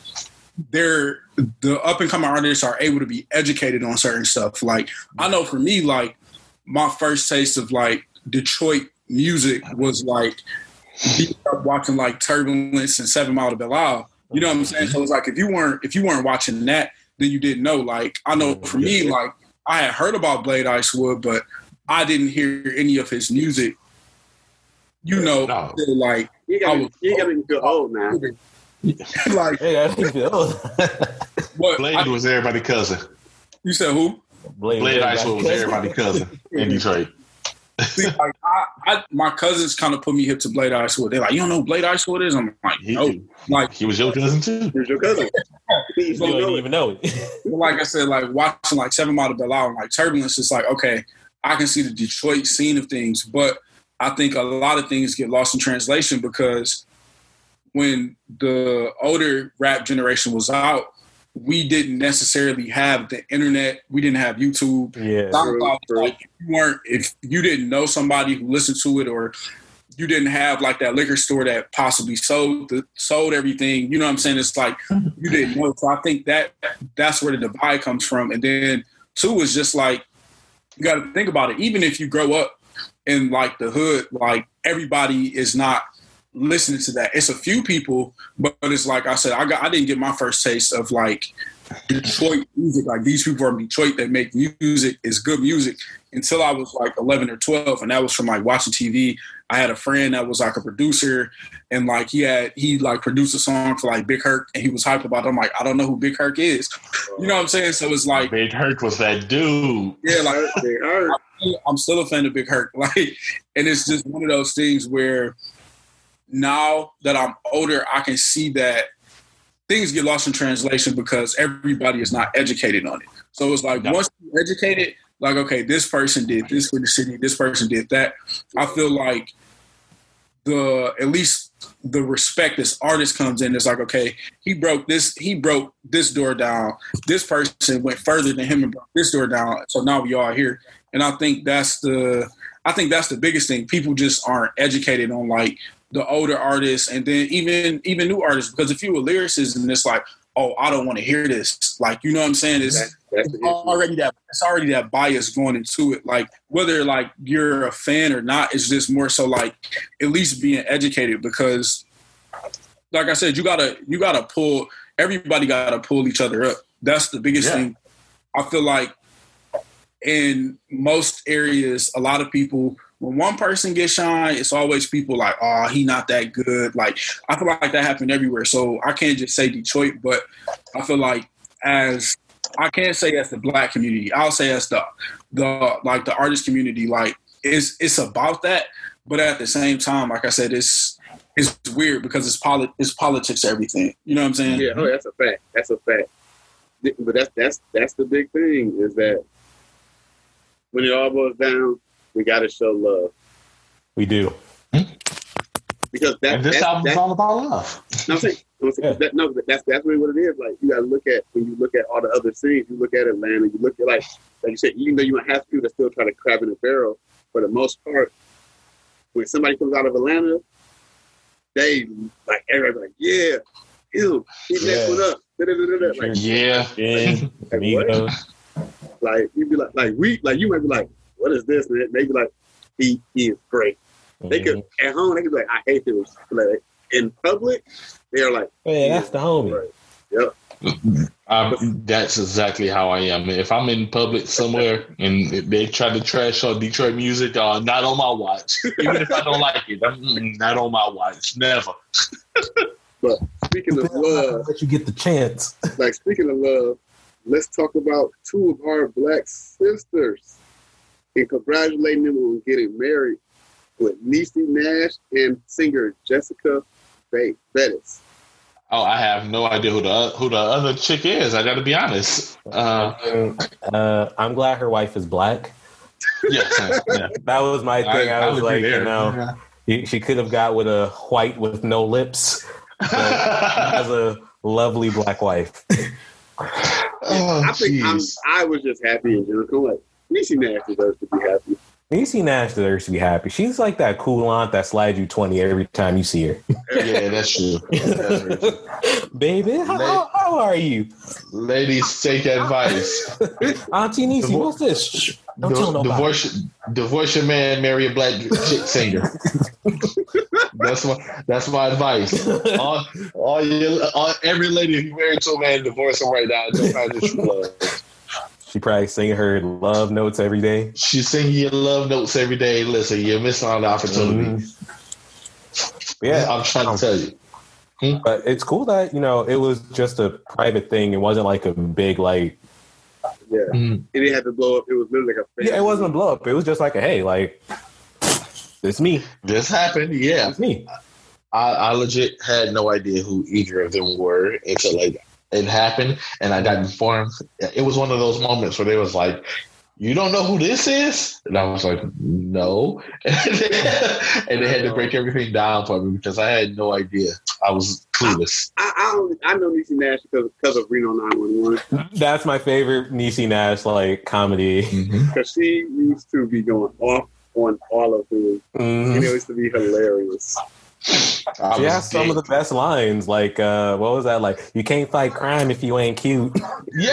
they're the up and coming artists are able to be educated on certain stuff. Like I know for me, like my first taste of like Detroit music was like watching like Turbulence and Seven Mile to Belle Isle. You know what I'm saying? So it's like if you weren't if you weren't watching that, then you didn't know. Like I know for me, like I had heard about Blade Icewood, but I didn't hear any of his music. You know, no. until, like you got to feel old now. Like hey, I feel old. What Blade I, was everybody's cousin. You said who? Blade, Blade Icewood was everybody's cousin in Detroit. See, like I, I, my cousins kind of put me hip to Blade Icewood. They're like, you don't know who Blade Icewood is? I'm like, no. He, like he was your cousin too. He was your cousin. You don't even know it. But like I said, like watching like Seven Mile to Belle Isle and like Turbulence, it's like, okay, I can see the Detroit scene of things, but I think a lot of things get lost in translation because when the older rap generation was out, we didn't necessarily have the internet. We didn't have YouTube. Yeah. SoundCloud, like, if you weren't, if you didn't know somebody who listened to it, or you didn't have like that liquor store that possibly sold the, sold everything. You know what I'm saying? It's like you didn't know. So I think that that's where the divide comes from. And then two is just like you got to think about it. Even if you grow up in like the hood, like everybody is not listening to that. It's a few people, but it's like I said, I got I didn't get my first taste of like Detroit music. Like these people from Detroit that make music is good music until I was like eleven or twelve, and that was from like watching T V. I had a friend that was like a producer, and like he had he like produced a song for like Big Herc, and he was hyped about it. I'm like, I don't know who Big Herc is. You know what I'm saying? So it's like Big Herc was that dude. Yeah, like Big Herc. I'm still a fan of Big Herc. Like, and it's just one of those things where now that I'm older, I can see that things get lost in translation because everybody is not educated on it. So it's like no. Once you're educated, like, okay, this person did this for the city, this person did that. I feel like the at least the respect as artist comes in. It's like, okay, he broke this, he broke this door down. This person went further than him and broke this door down. So now we are here. And I think that's the I think that's the biggest thing. People just aren't educated on like the older artists and then even even new artists. Because if you a lyricist and it's like, oh, I don't want to hear this. Like, you know what I'm saying? It's, That's, that's it's already that it's already that bias going into it. Like whether like you're a fan or not, it's just more so like at least being educated because like I said, you gotta you gotta pull everybody gotta pull each other up. That's the biggest yeah. thing. I feel like in most areas, a lot of people, when one person gets shine, it's always people like, oh, he not that good. Like, I feel like that happened everywhere. So I can't just say Detroit, but I feel like as, I can't say as the Black community, I'll say as the, the like the artist community, like it's, it's about that. But at the same time, like I said, it's, it's weird because it's, poli- it's politics, everything. You know what I'm saying? Yeah, oh, that's a fact. That's a fact. But that's, that's, that's the big thing is that when it all boils down, we got to show love. We do. Because that, and this that, album's that, all about love. No, I'm saying, I'm saying yeah. that, no, that's that's really what it is. Like you got to look at when you look at all the other cities. You look at Atlanta. You look at like like you said. Even though you might have people that still try to crab in a barrel, for the most part, when somebody comes out of Atlanta, they like everybody like yeah, ew, he yeah. next one up. Da-da-da-da-da. Like, yeah, yeah. Like, what? Like you'd be like like we like you might be like what is this? And they be like he he is great. Mm-hmm. They could at home they could be like I hate him. Like in public they're like yeah that's the homie. Right. Yep. Um, that's exactly how I am. If I'm in public somewhere and they try to trash on Detroit music, uh, not on my watch. Even if I don't like it, I'm not on my watch. Never. But speaking of love, let you get the chance. Like speaking of love, let's talk about two of our Black sisters and congratulating them on getting married with Niecy Nash and singer Jessica Bettis. Oh, I have no idea who the who the other chick is. I got to be honest. Uh, uh, I'm glad her wife is Black. Yeah, yeah. That was my thing. I, I was like, you know, yeah. she could have got with a white with no lips. But she has a lovely Black wife. Oh, I think I'm, I was just happy in general. Like Niecy Nash deserves to be happy. Niecy Nash deserves to be happy. She's like that cool aunt that slides you twenty every time you see her. Yeah, that's true. That's true. Baby, how, how, how are you? Ladies, take advice. Auntie Niecy, Divor- what's this? Shh, don't Di- tell nobody. Divorce, divorce your man, marry a Black chick singer. That's my that's my advice. All, all, your, all every lady who married to a man, divorce him right now. Don't find this true love. She probably singing her love notes every day. She's singing your love notes every day. Listen, you're missing out on the opportunity. Mm-hmm. Yeah, I'm trying to tell you. Hmm? But it's cool that, you know, it was just a private thing. It wasn't like a big, like... Yeah. Mm-hmm. It didn't have to blow up. It was literally like a... Yeah, it wasn't a blow up. It was just like a, hey, like, it's me. This happened, yeah. It's me. I, I legit had no idea who either of them were until, like, it happened, and I got informed. It was one of those moments where they was like, you don't know who this is? And I was like, no. And they had to break everything down for me because I had no idea. I was clueless. I, I, I, only, I know Niecy Nash because, because of Reno nine one one. That's my favorite Niecy Nash, like, comedy. Because mm-hmm. she used to be going off on all of them. Mm-hmm. And it used to be hilarious. She has some of the best lines. Like, uh, what was that? Like, you can't fight crime if you ain't cute. Yeah.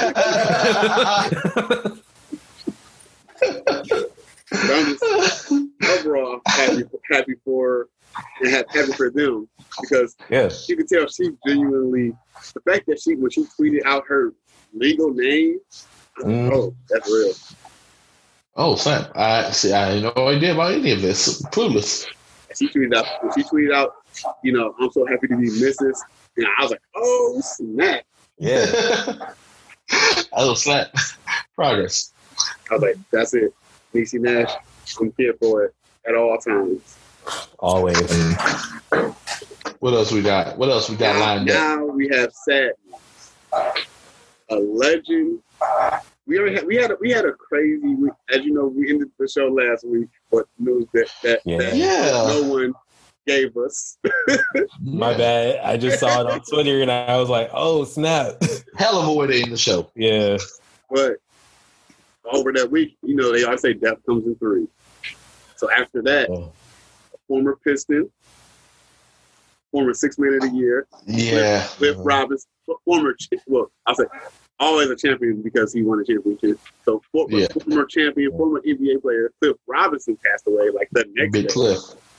I'm just overall happy, happy for and happy for them because yes. you can tell she genuinely. The fact that she when she tweeted out her legal name, mm. oh, that's real. Oh, snap! I see. I had no idea about any of this. Clueless. She tweeted out. When she tweeted out, you know, I'm so happy to be Missus And I was like, oh snap! Yeah. Oh snap! Progress. I was like, that's it. Niecy Nash, I'm here for it at all times. Always. What else we got? What else we got now, lined up? Now we have Sad News. A legend. We already had we had a, we had a crazy week. As you know, we ended the show last week, but news that that, yeah. that yeah. no one gave us. My bad. I just saw it on Twitter and I was like, oh snap! Hell of a way to end the show. Yeah. But over that week, you know, they always say death comes in three. So after that, Oh. former Piston, former Six Man of the Year, Yeah. Cliff Uh-huh. Robinson, former well, I'll say always a champion because he won a championship. So former, Yeah. former champion, former N B A player Cliff Robinson passed away like the next Big day. Cliff.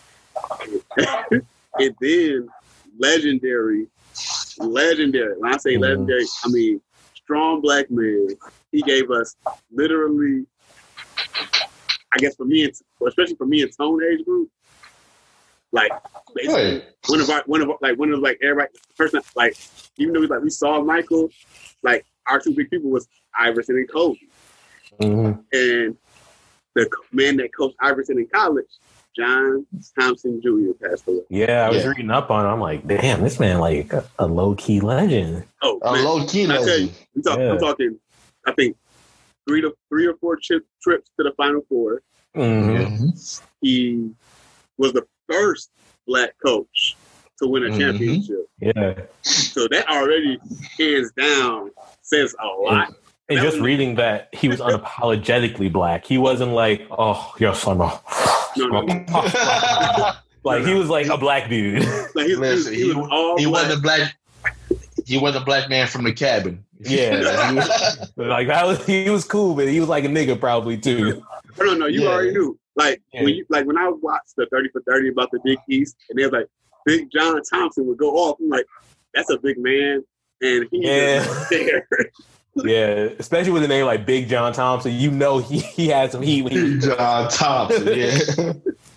And then legendary, legendary. When I say Mhm. legendary, I mean strong black man. He gave us literally, I guess for me, it's, especially for me and Tone age group, like basically Hey. one of our one of our, like one of like everybody person like even though we like we saw Michael, like our two big people was Iverson and Kobe, Mhm. and the co- man that coached Iverson in college, John Thompson Junior passed away. Yeah, I was Yeah. reading up on it. I'm like, damn, this man like a, a low key legend. Oh, A man, low key can I tell you, legend. we talk, Yeah. I'm talking, I think three to three or four chip, trips to the Final Four. Mm-hmm. Mhm. He was the first black coach to win a Mhm. championship. Yeah. So that already, hands down, says a lot. And That just was- reading that, he was unapologetically black. He wasn't like, oh, yes, I'm a. No, no, no. Like, he was like a black dude. Like he, Listen, he, he, he, was all he black. wasn't a black. He wasn't a black man from the cabin. Yeah. He was, like, that was, he was cool, but he was like a nigga probably too. No, no, no. You Yeah. already knew. Like Yeah. when you, like when I watched the thirty for thirty about the Big East, and they was like, Big John Thompson would go off. I'm like, that's a big man, and he Yeah. is there. Yeah. Especially with a name like Big John Thompson, you know he, he had some heat when he John Thompson. Yeah.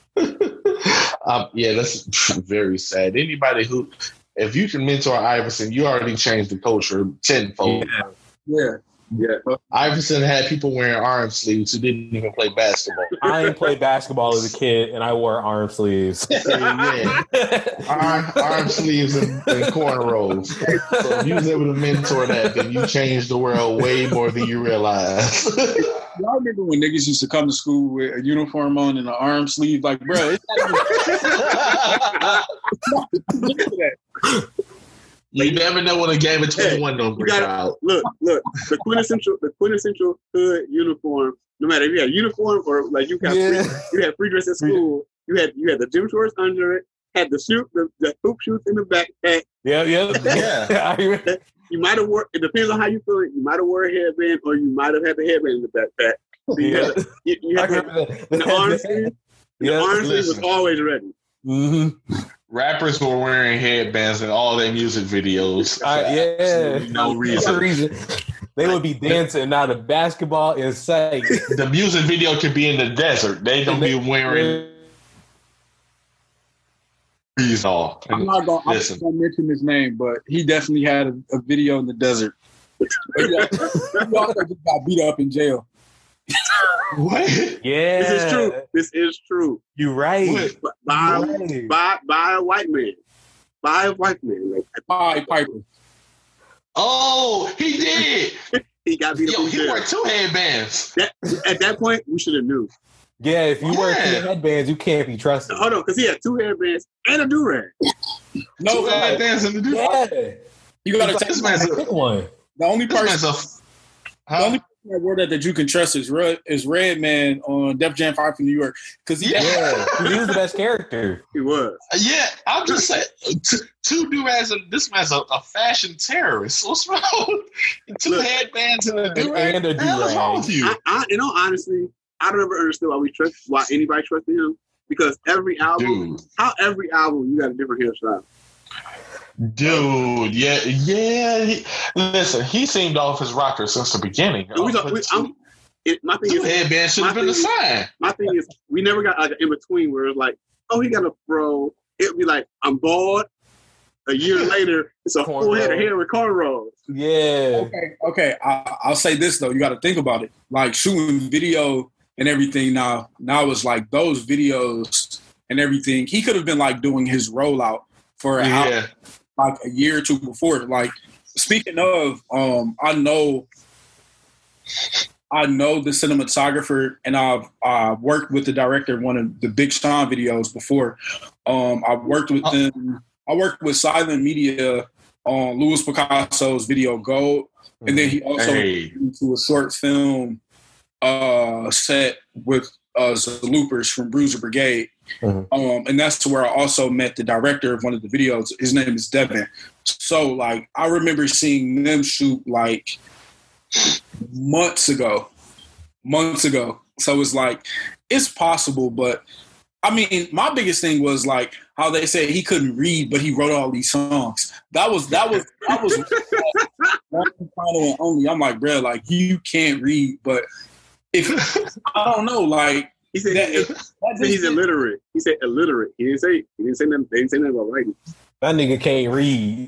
um, yeah, that's very sad. Anybody who, if you can mentor Iverson, you already changed the culture tenfold. Yeah. Yeah. Yeah, Iverson had people wearing arm sleeves who didn't even play basketball. I didn't play basketball as a kid, and I wore arm sleeves. yeah, arm, arm sleeves and, and cornrows. So if you was able to mentor that, then you changed the world way more than you realize. Y'all remember when niggas used to come to school with a uniform on and an arm sleeve? Like, bro, it's not even that. You never know when a game of twenty-one don't you break gotta- out. look, look. The quintessential, the quintessential hood uniform. No matter if you had uniform or like you got Yeah. free, you had free dress at school. You had you had the gym shorts under it. Had the shoot the, the hoop shoots in the backpack. Yeah, yeah. Yeah. I remember. You might have wore. It depends on how you feel. You might have wore a headband, or you might have had the headband in the backpack. So you Yeah. had, you, you I had the, remember that. the arm sleeve. The Yeah. arm sleeve was Listen. always ready. Mm-hmm. Rappers were wearing headbands in all their music videos. Uh, yeah. Absolutely no No reason. reason. They would be dancing out of basketball in sight. The music video could be in the desert. They don't be wearing these all. I'm not gonna, I'm Listen. not gonna mention his name, but he definitely had a, a video in the desert. He also just got beat up in jail. What? Yeah. This is true. This is true. You right. What? But by, Right. by by a white man. By a white man. Like, Pied Piper. Oh, he did. he got beat up Yo, in he jail. wore two headbands. That, at that point, we should have knew. Yeah, if you wear Yeah. two headbands, you can't be trusted. Hold on, because he had two headbands and a do-rag. No, Two headbands in the dude. Yeah. you gotta take This man's Pick a, one. the only this person. man's a The huh? only person that wore that that you can trust is Red, is Redman on Def Jam five from New York because he Yeah. Yeah. He was the best character. He was. Yeah, I'm just saying. Two, two do-rags. and This man's a, a fashion terrorist. What's wrong? Two Look. headbands and a do-rag. And a What the hell is do-rag. wrong with you? I, I, you know, honestly, I don't ever understood why we trust, why anybody trusted him. Because every album, Dude, how every album you got a different hairstyle. dude, yeah, yeah. He, listen, he seemed off his rocker since the beginning. And we Oh, talk, we, but I'm, it, my thing two is, headbands should have my been the thing sign. my thing is, we never got like an in between where it's like, oh, he got a fro. It'd be like, I'm bald. A year later, it's a full head of Cornrow. hair with cornrows. Yeah. Okay, okay. I, I'll say this though. You got to think about it. Like shooting video and everything now. Now it's like those videos and everything. He could have been like doing his rollout for an hour, Yeah, like a year or two before. Like speaking of, um, I know, I know the cinematographer, and I've uh, worked with the director of one of the Big Sean videos before. Um, I worked with Oh. them. I worked with Silent Media on Louis Picasso's video Gold, and then he also hey, into a short film uh, set with uh, Loopers from Bruiser Brigade. Mm-hmm. Um, and that's where I also met the director of one of the videos. His name is Devin. So, like, I remember seeing them shoot, like, months ago. Months ago. So it's like, it's possible, but, I mean, my biggest thing was, like, how they said he couldn't read, but he wrote all these songs. That was, that was, that was one final and only. I'm like, bro, like, you can't read, but if, I don't know, like, He said, that, he, if, that said he's illiterate. He said illiterate. He didn't say he didn't say nothing. They didn't say nothing about writing. That nigga can't read.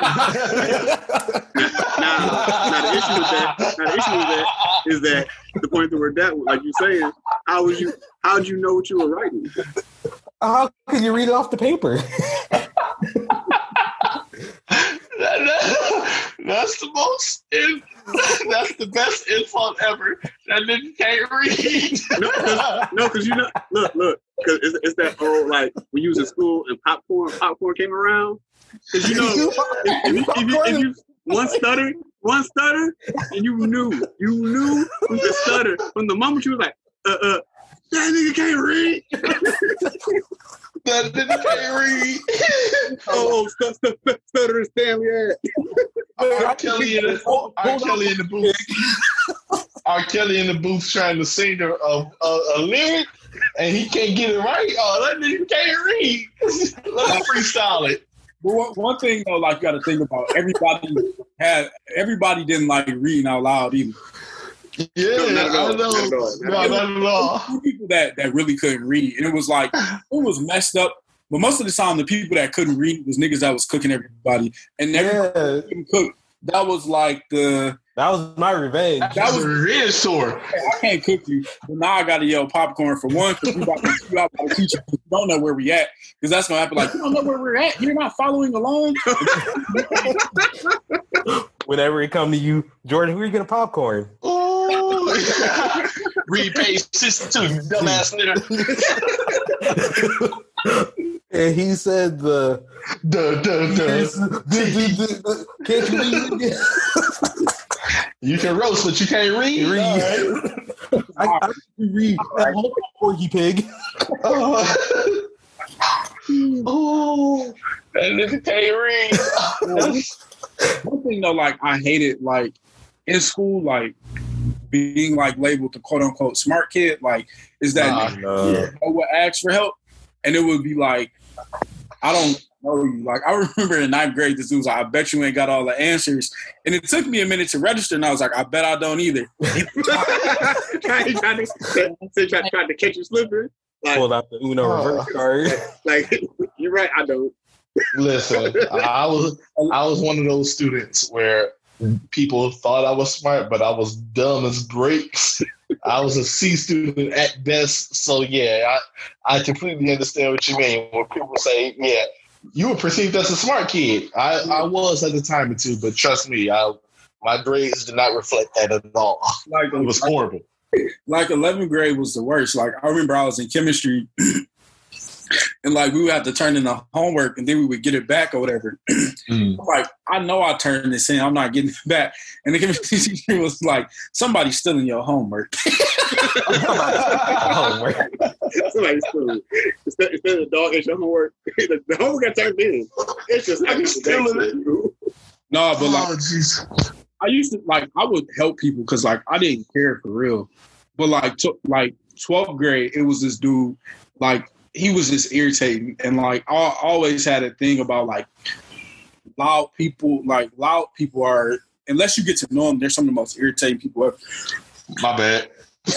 now, now the issue with that, now the issue with that is that the point that we're at, like you saying, how would you how did you know what you were writing? How could you read it off the paper? that, that, that's the most. In, that's the best insult ever. That nigga can't read. No, cause, no, because you know, look, look, because it's, it's that old like we use in school and popcorn. Popcorn came around. Because you know, if, if, you, if, you, if you one stutter, one stutter, and you knew, you knew from the stutter from the moment you was like, uh, uh, that nigga can't read. That nigga can't read. Oh, st- st- st- stutter and Stanley ass. R. Kelly in the R. Kelly in the booth. R. Kelly in the booth trying to sing a, a, a, a lyric, and he can't get it right. Oh, that nigga can't read. Let's freestyle it. But one, one thing though, like you got to think about, everybody had everybody didn't like reading out loud either. Yeah, no, I don't know. No, not at all. Two people that, that really couldn't read, and it was like it was messed up. But most of the time, the people that couldn't read was niggas that was cooking everybody, and everybody Yeah. couldn't cook. That was like the That was my revenge. that was a revenge tour. hey, I can't cook you, but now I got to yell popcorn for one because we about to you out by the teacher. You don't know where we at because that's gonna happen. Like you don't know where we're at. You're not following along. Whenever it come to you, Jordan, who are you getting popcorn? Oh, read page sixty-two, you dumbass nigga. And he said the Duh, duh, duh. can't you read? You can roast, but you can't read. Read. All right. I, I can read. Oh, Porky Pig. Oh, oh, that nigga can't read. One thing though, like I hated, like in school, like being like labeled the quote unquote smart kid, like is that Nah, nigga no. that would ask for help, and it would be like, I don't know you. Like I remember in ninth grade, this dude was like, I bet you ain't got all the answers, and it took me a minute to register, and I was like, I bet I don't either. trying, trying, to, trying, trying to catch you slipping. Like, Pulled out the Uno Oh. reverse card. like you're right, I don't. Listen, I was I was one of those students where people thought I was smart, but I was dumb as bricks. I was a C student at best. So yeah, I, I completely understand what you mean when people say, yeah, you were perceived as a smart kid. I, I was at the time or two, but trust me, I my grades did not reflect that at all. Like It was horrible. like eleventh grade was the worst. Like I remember I was in chemistry. And like we would have to turn in the homework, and then we would get it back or whatever. Mm. Like I know I turned this in, I'm not getting it back. And the chemistry teacher was like, "Somebody's stealing your homework." Homework. Somebody's stealing. Instead, instead of the dog ate your homework, the, the homework got turned in. It's just I'm stealing it. No, but like Oh, jeez. I used to like I would help people because like I didn't care for real. But like to, like twelfth grade, it was this dude like. He was just irritating, and like I always had a thing about like loud people. Like loud people are, unless you get to know them, they're some of the most irritating people ever. My bad.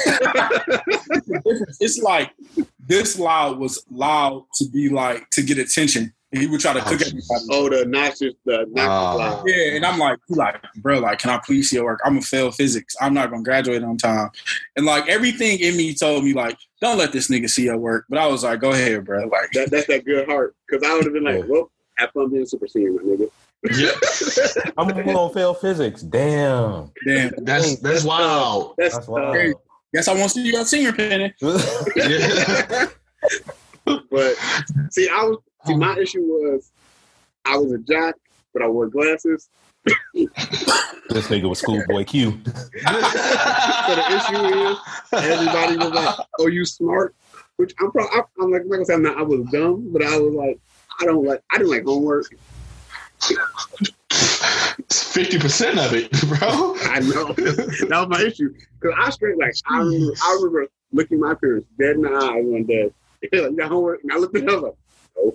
It's like this loud was loud to be like to get attention, and he would try to cook everybody. Oh, the noxious, the noxious Ah. loud. Yeah, and I'm like, like, bro, like, can I please see your work? I'm gonna fail physics. I'm not gonna graduate on time. And like everything in me told me, like, don't let this nigga see your work. But I was like, go ahead, bro. Like That, that's that good heart. Because I would have been like, well, have fun being super senior, my nigga. Yeah, I'm gonna fail physics. Damn. damn. that's that's wild. That's, That's uh, wild. Guess I want to see you at senior penny. Yeah. But see, I was see my issue was I was a jock, but I wore glasses, This nigga was schoolboy Q. So the issue is, everybody was like, "Oh, you smart," which I'm probably, I'm like, I'm not gonna say I'm not, I was dumb, but I was like, I don't like, I didn't like homework. Fifty percent of it, bro. I know that was my issue because I straight like I remember, I remember looking my parents dead in the eye one day. They're like, "You got homework?" And I looked at them like, "No."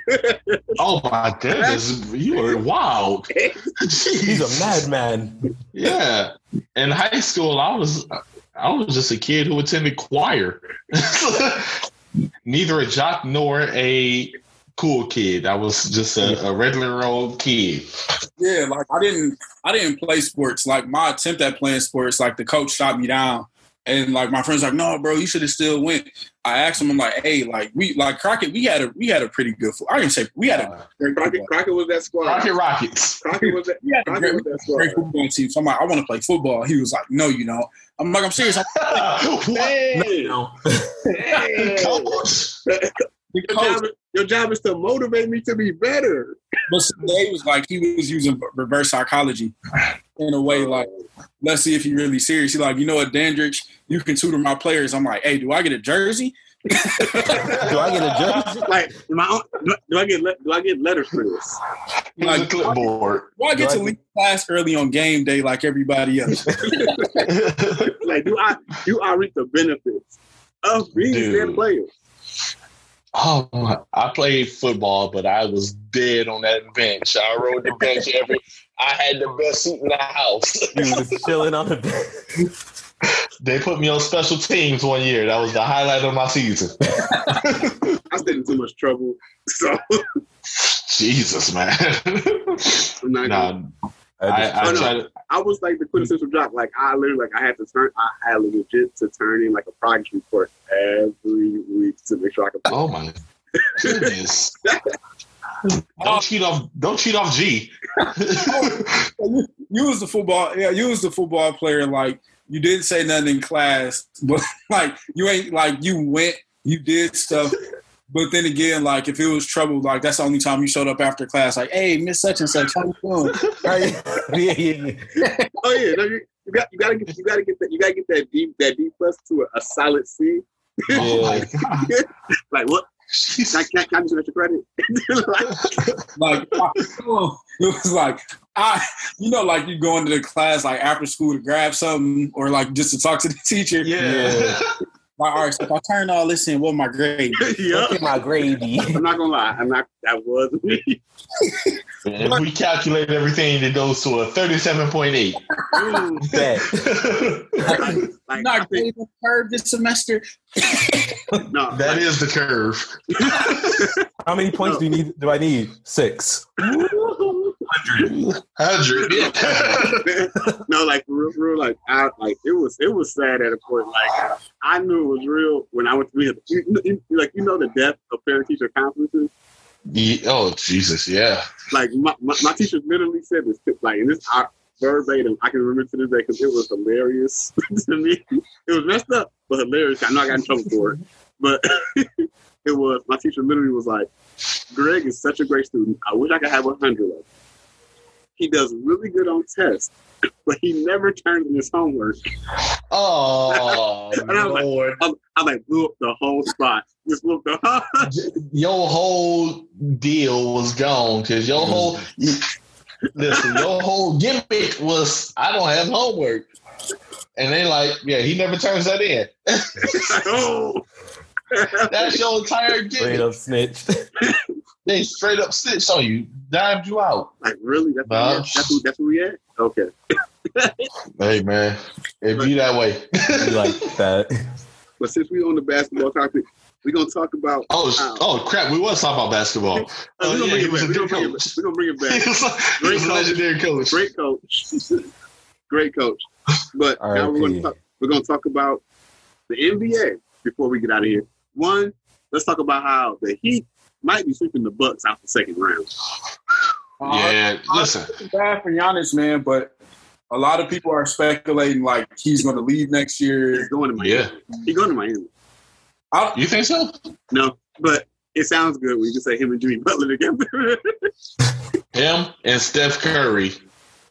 Oh my goodness, you are wild. He's a madman. Yeah. In high school, I was I was just a kid who attended choir. Neither a jock nor a cool kid. I was just a, a regular old kid. Yeah, like I didn't I didn't play sports. Like my attempt at playing sports, like the coach shot me down. And like my friends like, no, bro, you should have still went. I asked him, I'm like, hey, like we like Crockett, we had a we had a pretty good. I didn't say we had a great Crockett, Crockett was that squad. Crockett Rockets. Crockett was that. We had a Crockett great, was that squad. great football team. So I'm like, I want to play football. He was like, no, you don't. I'm like, I'm serious. I'm Hey, No. hey. Coach. Your job, is, your job is to motivate me to be better. But today was like he was using reverse psychology in a way like, let's see if he's really serious. He's like, you know what, Dandridge, you can tutor my players. I'm like, hey, do I get a jersey? Do I get a jersey? Like, my own, do, do I get le- do I get letters for this? Like a clipboard. Do I get Do to I leave class early on game day like everybody else? Like, do I do I reap the benefits of being Dude. their player? Oh, I played football, but I was dead on that bench. I rode the bench every. I had the best seat in the house. He was chilling on the bed. They put me on special teams one year. That was the highlight of my season. I stayed in too much trouble, so Jesus, man. I'm not. Nah, Gonna, I, I Oh, no. tried to. I was like the quintessential jock. Like I literally, like I had to turn. I had legit to turn in like a progress report every week to make sure I could. Oh my goodness! Don't cheat off. Don't cheat off G. you, you was the football, yeah, you was the football player. Like you didn't say nothing in class, but like you ain't like you went, you did stuff. But then again, like if it was trouble, like that's the only time you showed up after class. Like, hey, Miss Such and Such, how you doing? Right? Yeah, yeah, yeah. Oh yeah, no, you, you got you gotta get you gotta get that you gotta get that D that D plus to a, a solid C. Oh my god! Like what? Can I, can I, can I get extra credit? Like it was like I, you know, like you go into the class like after school to grab something or like just to talk to the teacher. Yeah. Like, all right, so if I turn all this in, what my grade? Yep. Look at my gravy. I'm not gonna lie. I'm not. That was me. If we calculate everything, it goes to a thirty-seven point eight. Bet. Like, like, Not I think, grading the curve this semester. no, That like, is the curve. How many points No. do you need? Do I need? Six. Hundred. Hundred. Yeah. no, like for real, for real, like I like it was it was sad at a point. Like I knew it was real when I went to you, you, you, like you know the depth of parent teacher conferences. Ye- oh Jesus, yeah. Like my, my, my teacher literally said this, like, and this I, verbatim, I can remember to this day because it was hilarious to me. It was messed up, but hilarious. I know I got in trouble for it, but it was, my teacher literally was like, Greg is such a great student. I wish I could have a hundred of him. He does really good on tests, but he never turns in his homework. Oh And I was like, Lord. I, I like blew up the whole spot. Just blew up the whole. Your whole deal was gone because your whole listen, your whole gimmick was I don't have homework, and they like, yeah, he never turns that in. Oh. That's your entire Straight gimmick. up snitched. They straight up snitched on you, dimed you out. Like really? That's Nah. where we at? that's who, that's who we at? Okay. Hey man, it be that way. Be like that. But since we on the basketball topic, we're gonna talk about. Oh, how- oh crap! We was talking about basketball. Uh, Oh we're gonna yeah, bring he it was a back. We're good gonna bring it coach. back. We're gonna bring it He back. was, a- he was a coach. legendary coach. Great coach. Great coach. But now we're gonna talk, we're gonna talk about the N B A before we get out of here. One, let's talk about how the Heat might be sweeping the Bucks out the second round. Yeah, listen. It's bad for Giannis, man, but a lot of people are speculating like he's going to leave next year. He's going to Miami. Yeah. He's going to Miami. I, You think so? No, but it sounds good when you can say him and Jimmy Butler together. Him and Steph Curry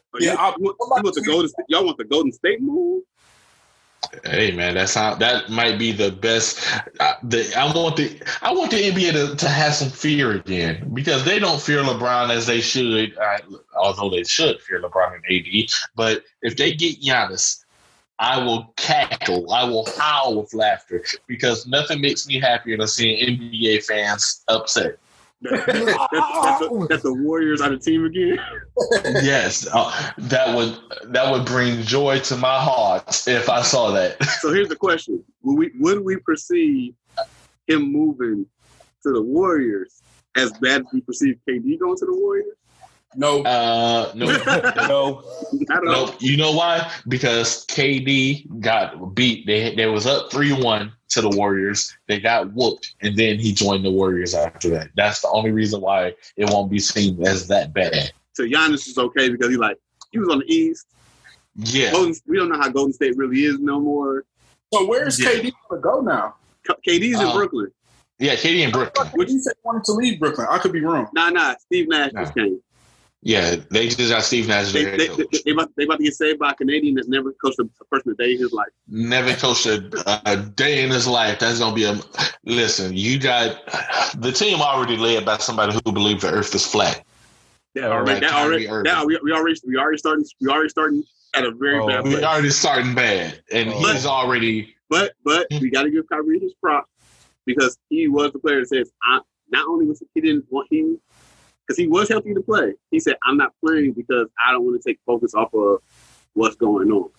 Oh, Yeah, you, I- you, want, you want the Golden State, y'all want the Golden State move? Hey man, that's how that might be the best. Uh, the, I want the I want the N B A to, to have some fear again because they don't fear LeBron as they should. Uh, although they should fear LeBron and A D, but if they get Giannis, I will cackle, I will howl with laughter because nothing makes me happier than seeing N B A fans upset. that, that, the, that the Warriors are the team again. Yes, uh, that would that would bring joy to my heart if I saw that. So here's the question: Would we would we perceive him moving to the Warriors as bad as we perceive K D going to the Warriors? No, Uh, no, No, I don't know. no. You know why? Because K D got beat. They they was up three one to the Warriors. They got whooped, and then he joined the Warriors after that. That's the only reason why it won't be seen as that bad. So Giannis is okay because he like he was on the East. Yeah. Golden, we don't know how Golden State really is no more. so where's Yeah. K D going to go now? K D's in Um, Brooklyn. Yeah, K D in Brooklyn. What did you say he wanted to leave Brooklyn? I could be wrong. Nah, nah. Steve Nash Nah. just came. Yeah, they just got Steve Nash They, there. they, they, they, about, they about to get saved by a Canadian that's never coached a person a day in his life. Never coached a, a day in his life. That's gonna be a listen. You got the team already led by somebody who believes the Earth is flat. That All already, right, that already, Kyrie that, Irving. we, we already, we already starting, we already starting at a very Oh, bad We place. already starting bad, and Oh. he's already But, but we got to give Kyrie his props because he was the player that says, I, not only was he didn't want he, because he was healthy to play. He said, I'm not playing because I don't want to take focus off of what's going on.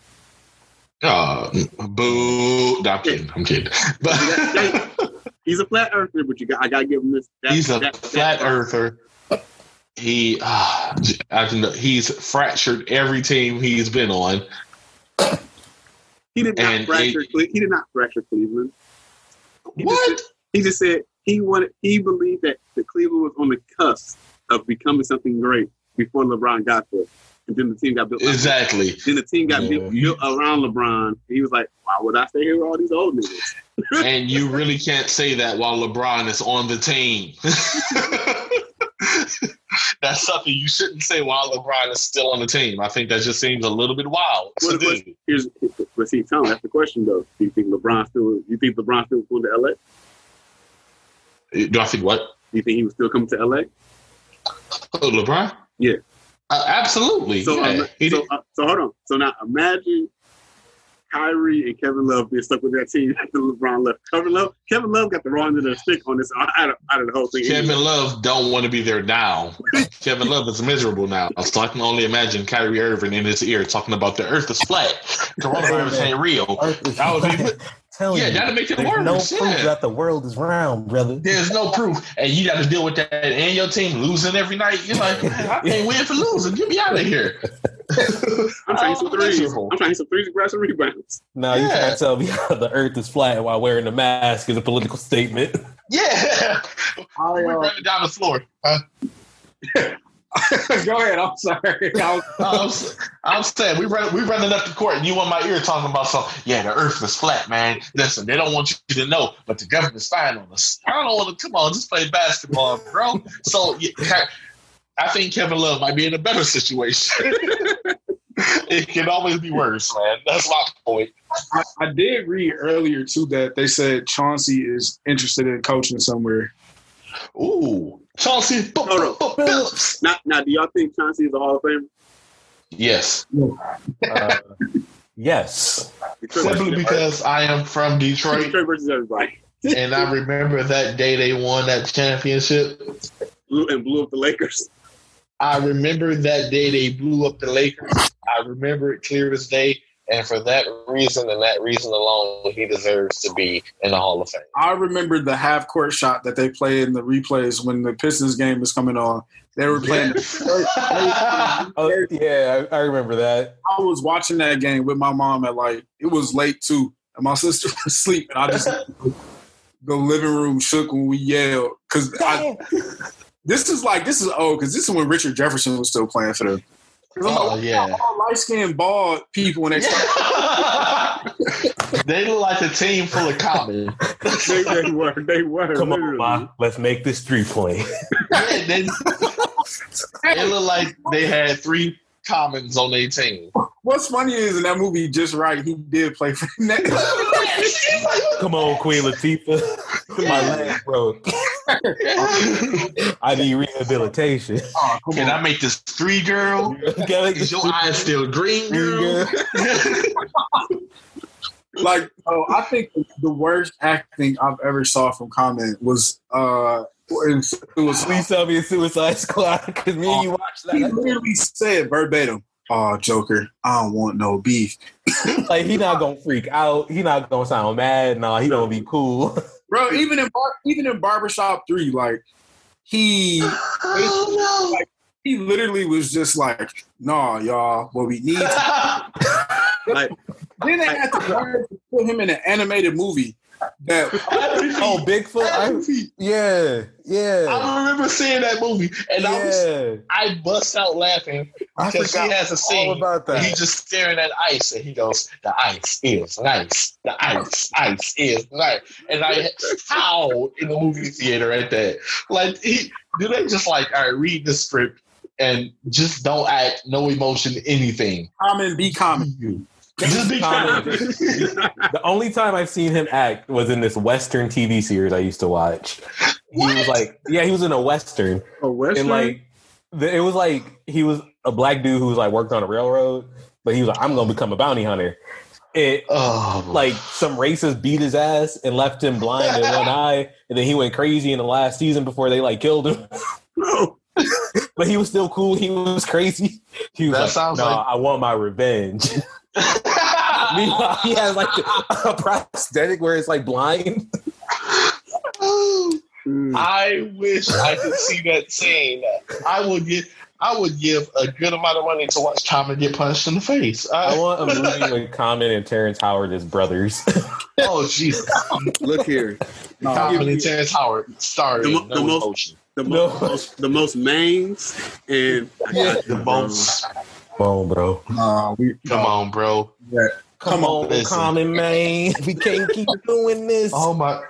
uh, boo. No, I'm kidding. I'm kidding. But He's a flat earther, but you got, I got to give him this. That, he's a that, flat that, earther. He, uh, I don't know, he's fractured every team he's been on. He did not and fracture. it- Cle- he did not fracture Cleveland. He What? Just said, he just said he wanted. He believed that the Cleveland was on the cusp of becoming something great before LeBron got there, and then the team got built. Exactly. Then the team got Yeah. built, built around LeBron. And he was like, "Why would I stay here with all these old niggas?" And you really can't say that while LeBron is on the team. That's something you shouldn't say while LeBron is still on the team. I think that just seems a little bit wild. Well, to the do. question, here's, but see, Tom, that's the question though. Do you think LeBron still? You think LeBron still going to L A? Do I think what? Do you think he was still coming to L A? Oh, LeBron? Yeah. Uh, absolutely. So, yeah. um, He so, did- uh, so hold on. So now imagine Kyrie and Kevin Love being stuck with that team after LeBron left. Kevin Love, Kevin Love got the wrong end of the stick on this out of, out of the whole thing. Kevin Love don't want to be there now. Kevin Love is miserable now. So I can only imagine Kyrie Irving in his ear talking about the earth is flat. Coronavirus ain't real. That would be, Tell yeah, you, that'll make it there's worse. no yeah. proof that the world is round, brother. There's no proof. And you got to deal with that and your team losing every night. You're like, man, I can't win for losing. Get me out of here. I'm trying some Oh, threes. miserable. I'm trying some threes and grab some rebounds. Now you Yeah. can't tell me how the earth is flat while wearing a mask is a political statement. Yeah. I, We're uh, running down the floor. Huh? go ahead. I'm sorry. I was, I'm, s- I'm saying we run we running up the court and you on my ear talking about something. Yeah, the earth is flat, man. Listen, they don't want you to know, but the government's spying on us. I don't want to come on, just play basketball, bro. So yeah, I think Kevin Love might be in a better situation. It can always be worse, man. That's my point. I, I did read earlier too that they said Chauncey is interested in coaching somewhere. Ooh, Chauncey B- Hold on. B- Billups. Now, now, do y'all think Chauncey is a Hall of Famer? Yes, Uh, yes. Detroit simply versus- because I am from Detroit. Detroit versus everybody. And I remember that day they won that championship. Blew, and blew up the Lakers. I remember that day they blew up the Lakers. I remember it clear as day. And for that reason and that reason alone, he deserves to be in the Hall of Fame. I remember the half court shot that they play in the replays when the Pistons game was coming on. They were playing. Oh, yeah, I, I remember that. I was watching that game with my mom at like it was late too, and my sister was asleep, and I just the living room shook when we yelled because this is like this is old because this is when Richard Jefferson was still playing for them. Oh, yeah. All light skinned bald people when they start. They look like a team full of common. they, they were. They were. Come on, literally. Ma, let's make this three point. Yeah, they, they look like they had three Commons on their team. What's funny is in that movie, Just Right, he did play for the Nets. Come on, Queen Latifah. My leg broke. I need rehabilitation. Oh, Can on. I make this three, girl? Is your eyes still green, girl? Like, oh, I think the worst acting I've ever saw from Common was uh, it was. Please tell me it's Suicide Squad because me and you watched that. He literally said verbatim, "Oh, Joker, I don't want no beef." Like he not gonna freak out. He not gonna sound mad. Nah, he gonna be cool. Bro, even in bar- even in Barbershop three, like he, oh, no. like, he literally was just like, "Nah, y'all, what we need." Like, then they had to put him in an animated movie. That oh, Bigfoot! I, yeah, yeah. I remember seeing that movie, and yeah. I was I bust out laughing because he has a scene about that. He's just staring at ice, and he goes, "The ice is nice. The ice, ice is nice." And I howled in the movie theater at that. Like, he, do they just like, all right, read the script and just don't act, no emotion, anything. Common, be common. Just be common. The only time I've seen him act was in this Western T V series I used to watch. He what? was like, yeah, he was in a Western. A Western? And like, the, it was like, he was a black dude who was like worked on a railroad, but he was like, I'm going to become a bounty hunter. It, oh. Like, some racist beat his ass and left him blind in one eye, and then he went crazy in the last season before they like killed him. No. But he was still cool. He was crazy. He was that like, sounds nah, like- I want my revenge. Meanwhile, he has like a prosthetic where it's like blind. I wish I could see that scene. I would get. I would give a good amount of money to watch Common get punched in the face. I, I want a movie with Common and Terrence Howard as brothers. Oh, Jesus! Look here, no, Common and Terrence Howard starring the, the no most, emotion. The, no. most, the most mains and yeah, the most. Come on, bro. Uh, we, Come no. on, bro. Yeah. Come, Come on, on Common man. We can't keep doing this. Oh my!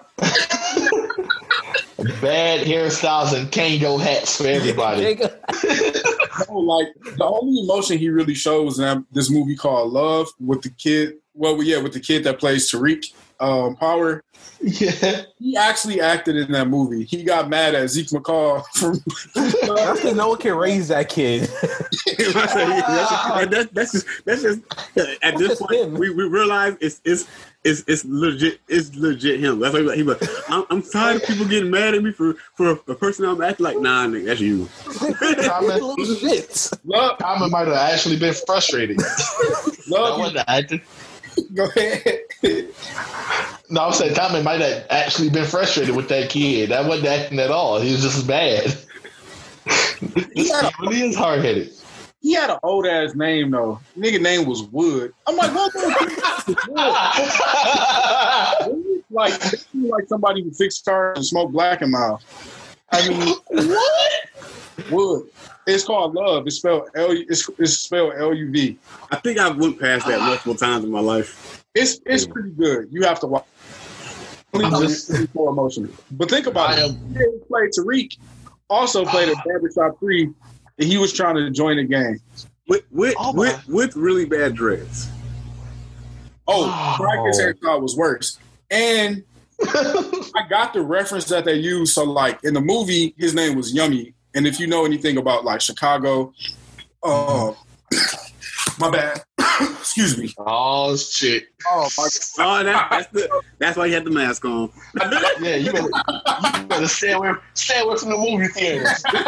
Bad hairstyles and Kango hats for everybody. No, like the only emotion he really shows in this movie called Love with the kid. Well, yeah, with the kid that plays Tariq um, Power. Yeah, he actually acted in that movie. He got mad at Zeke McCall from. That's because no one can raise that kid. that's, that's, that's just that's just at that's this just point him. we we realize it's it's. It's it's legit. It's legit him. That's why he like. I'm, I'm tired of people getting mad at me for, for a, a person I'm acting like. Nah, nigga, that's you. Common, shit. Love, Common might have actually been frustrated. Love wasn't acting. Go ahead. No, I'm saying Common might have actually been frustrated with that kid. That wasn't acting at all. He was just mad. He really is hard headed. He had an old ass name though. Nigga name was Wood. I'm like, what? Wood? Like, like somebody who fixed cars and smoked black and mild. I mean, what? Wood. It's called Love. It's spelled L. It's, it's spelled L U V. I think I went past that multiple times in my life. It's it's yeah. pretty good. You have to watch. Just for emotion. But think about it. He played Tariq. Also played at Barbershop three. He was trying to join the gang with with oh with, with really bad dreads. Oh, Practice hairstyle was worse. And I got the reference that they used. So, like in the movie, his name was Yummy. And if you know anything about like Chicago, uh, my bad. Excuse me. Oh shit. Oh my God. Oh, that, that's the, that's why you had the mask on. Yeah, you better, you better stay away, stay away from the movie theaters.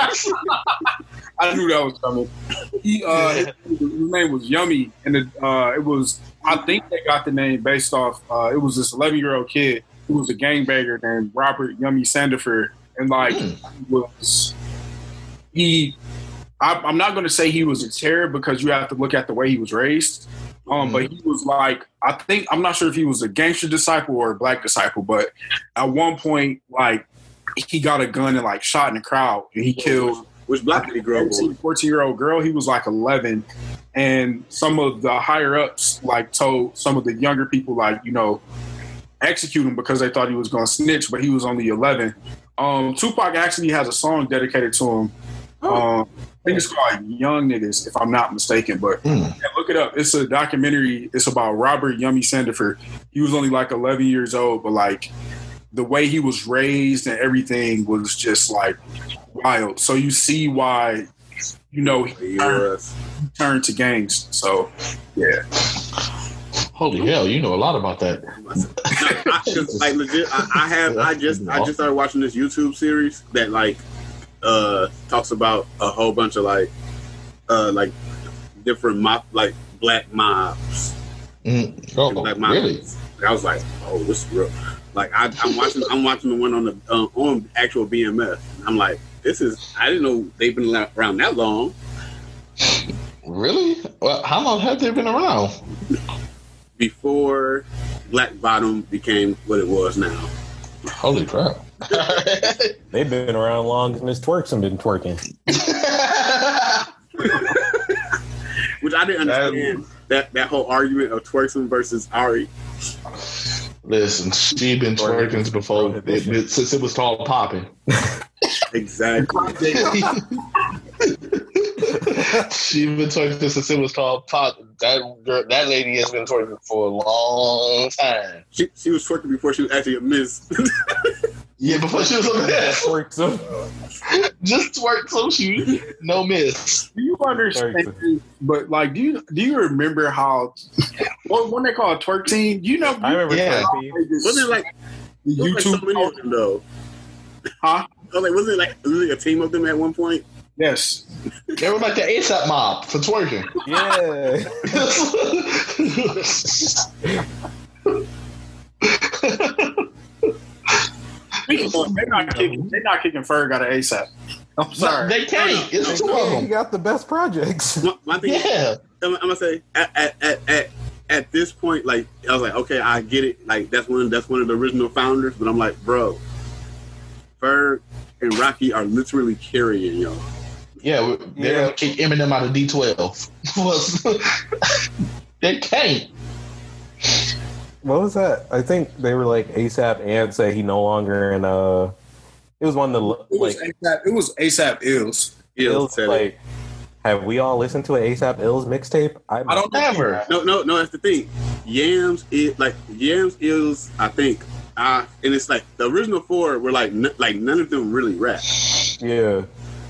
I knew that was coming. He, uh, his, his name was Yummy, and it, uh, it was. I think they got the name based off. Uh, it was this eleven-year-old kid who was a gangbanger named Robert Yummy Sandiford, and like mm. he was he. I, I'm not going to say he was a terror because you have to look at the way he was raised. Um, mm. But he was like, I think I'm not sure if he was a gangster disciple or a black disciple, but at one point, like he got a gun and like shot in the crowd, and he killed. Which black did he grow up? fourteen-year-old girl. He was like eleven. And some of the higher-ups, like, told some of the younger people, like, you know, execute him because they thought he was going to snitch, but he was only eleven. Um, Tupac actually has a song dedicated to him Um, I think it's called Young Niggas, if I'm not mistaken. But Mm. yeah, look it up. It's a documentary. It's about Robert Yummy Sandiford. He was only like eleven years old, but like the way he was raised and everything was just like wild. So you see why, you know, he turned, he turned to gangs. So yeah. Holy hell, you know a lot about that. No, I, 'cause, like legit, I, I have. I just I just started watching this YouTube series that like uh talks about a whole bunch of like uh like different mob like black mobs. Mm. Oh, Black mobs. really? I was like, oh, this is real. Like I, I'm watching. I'm watching the one on the uh, on actual B M F. I'm like, this is. I didn't know they've been around that long. Really? Well, how long have they been around? Before Black Bottom became what it was now. Holy crap. They've been around long as Miss Twerks and been twerking. Which I didn't understand that, that whole argument of Twerkson versus Ari. Listen, she been twerking before it, it, since it was called popping. Exactly. She been twerking since it was called pop. That girl, that lady has been twerking for a long time. She she was twerking before she was actually a miss. Yeah, before she was a miss. Twerksome. Just twerk so she no miss. Do you understand? But like, do you do you remember how what what they call a twerk team? You know, I remember Yeah. Twerky. Wasn't it like YouTube. YouTube? Like so many of them though. Huh? I was like, wasn't it like was it a team of them at one point? Yes. They were like the ASAP mob for twerking. Yeah. They're not kicking. They're not kicking Ferg out of ASAP. I'm sorry. They can't. It's two of You them. got the best projects. My, my thing, Yeah. I'm, I'm gonna say at, at at at at this point, like I was like, okay, I get it. Like that's one that's one of the original founders, but I'm like, bro, Ferg and Rocky are literally carrying y'all. Yeah, they're Yeah. gonna kick Eminem out of D twelve. They can't. What was that? I think they were like ASAP and say he no longer in uh it was one of the It was like ASAP. It was ASAP Ills. Ills, said it. like have we all listened to an ASAP Ills mixtape? I don't know. Never. No, no, no. That's the thing. Yams is like Yams is. I think, uh, and it's like the original four were like n- like none of them really rap. Yeah.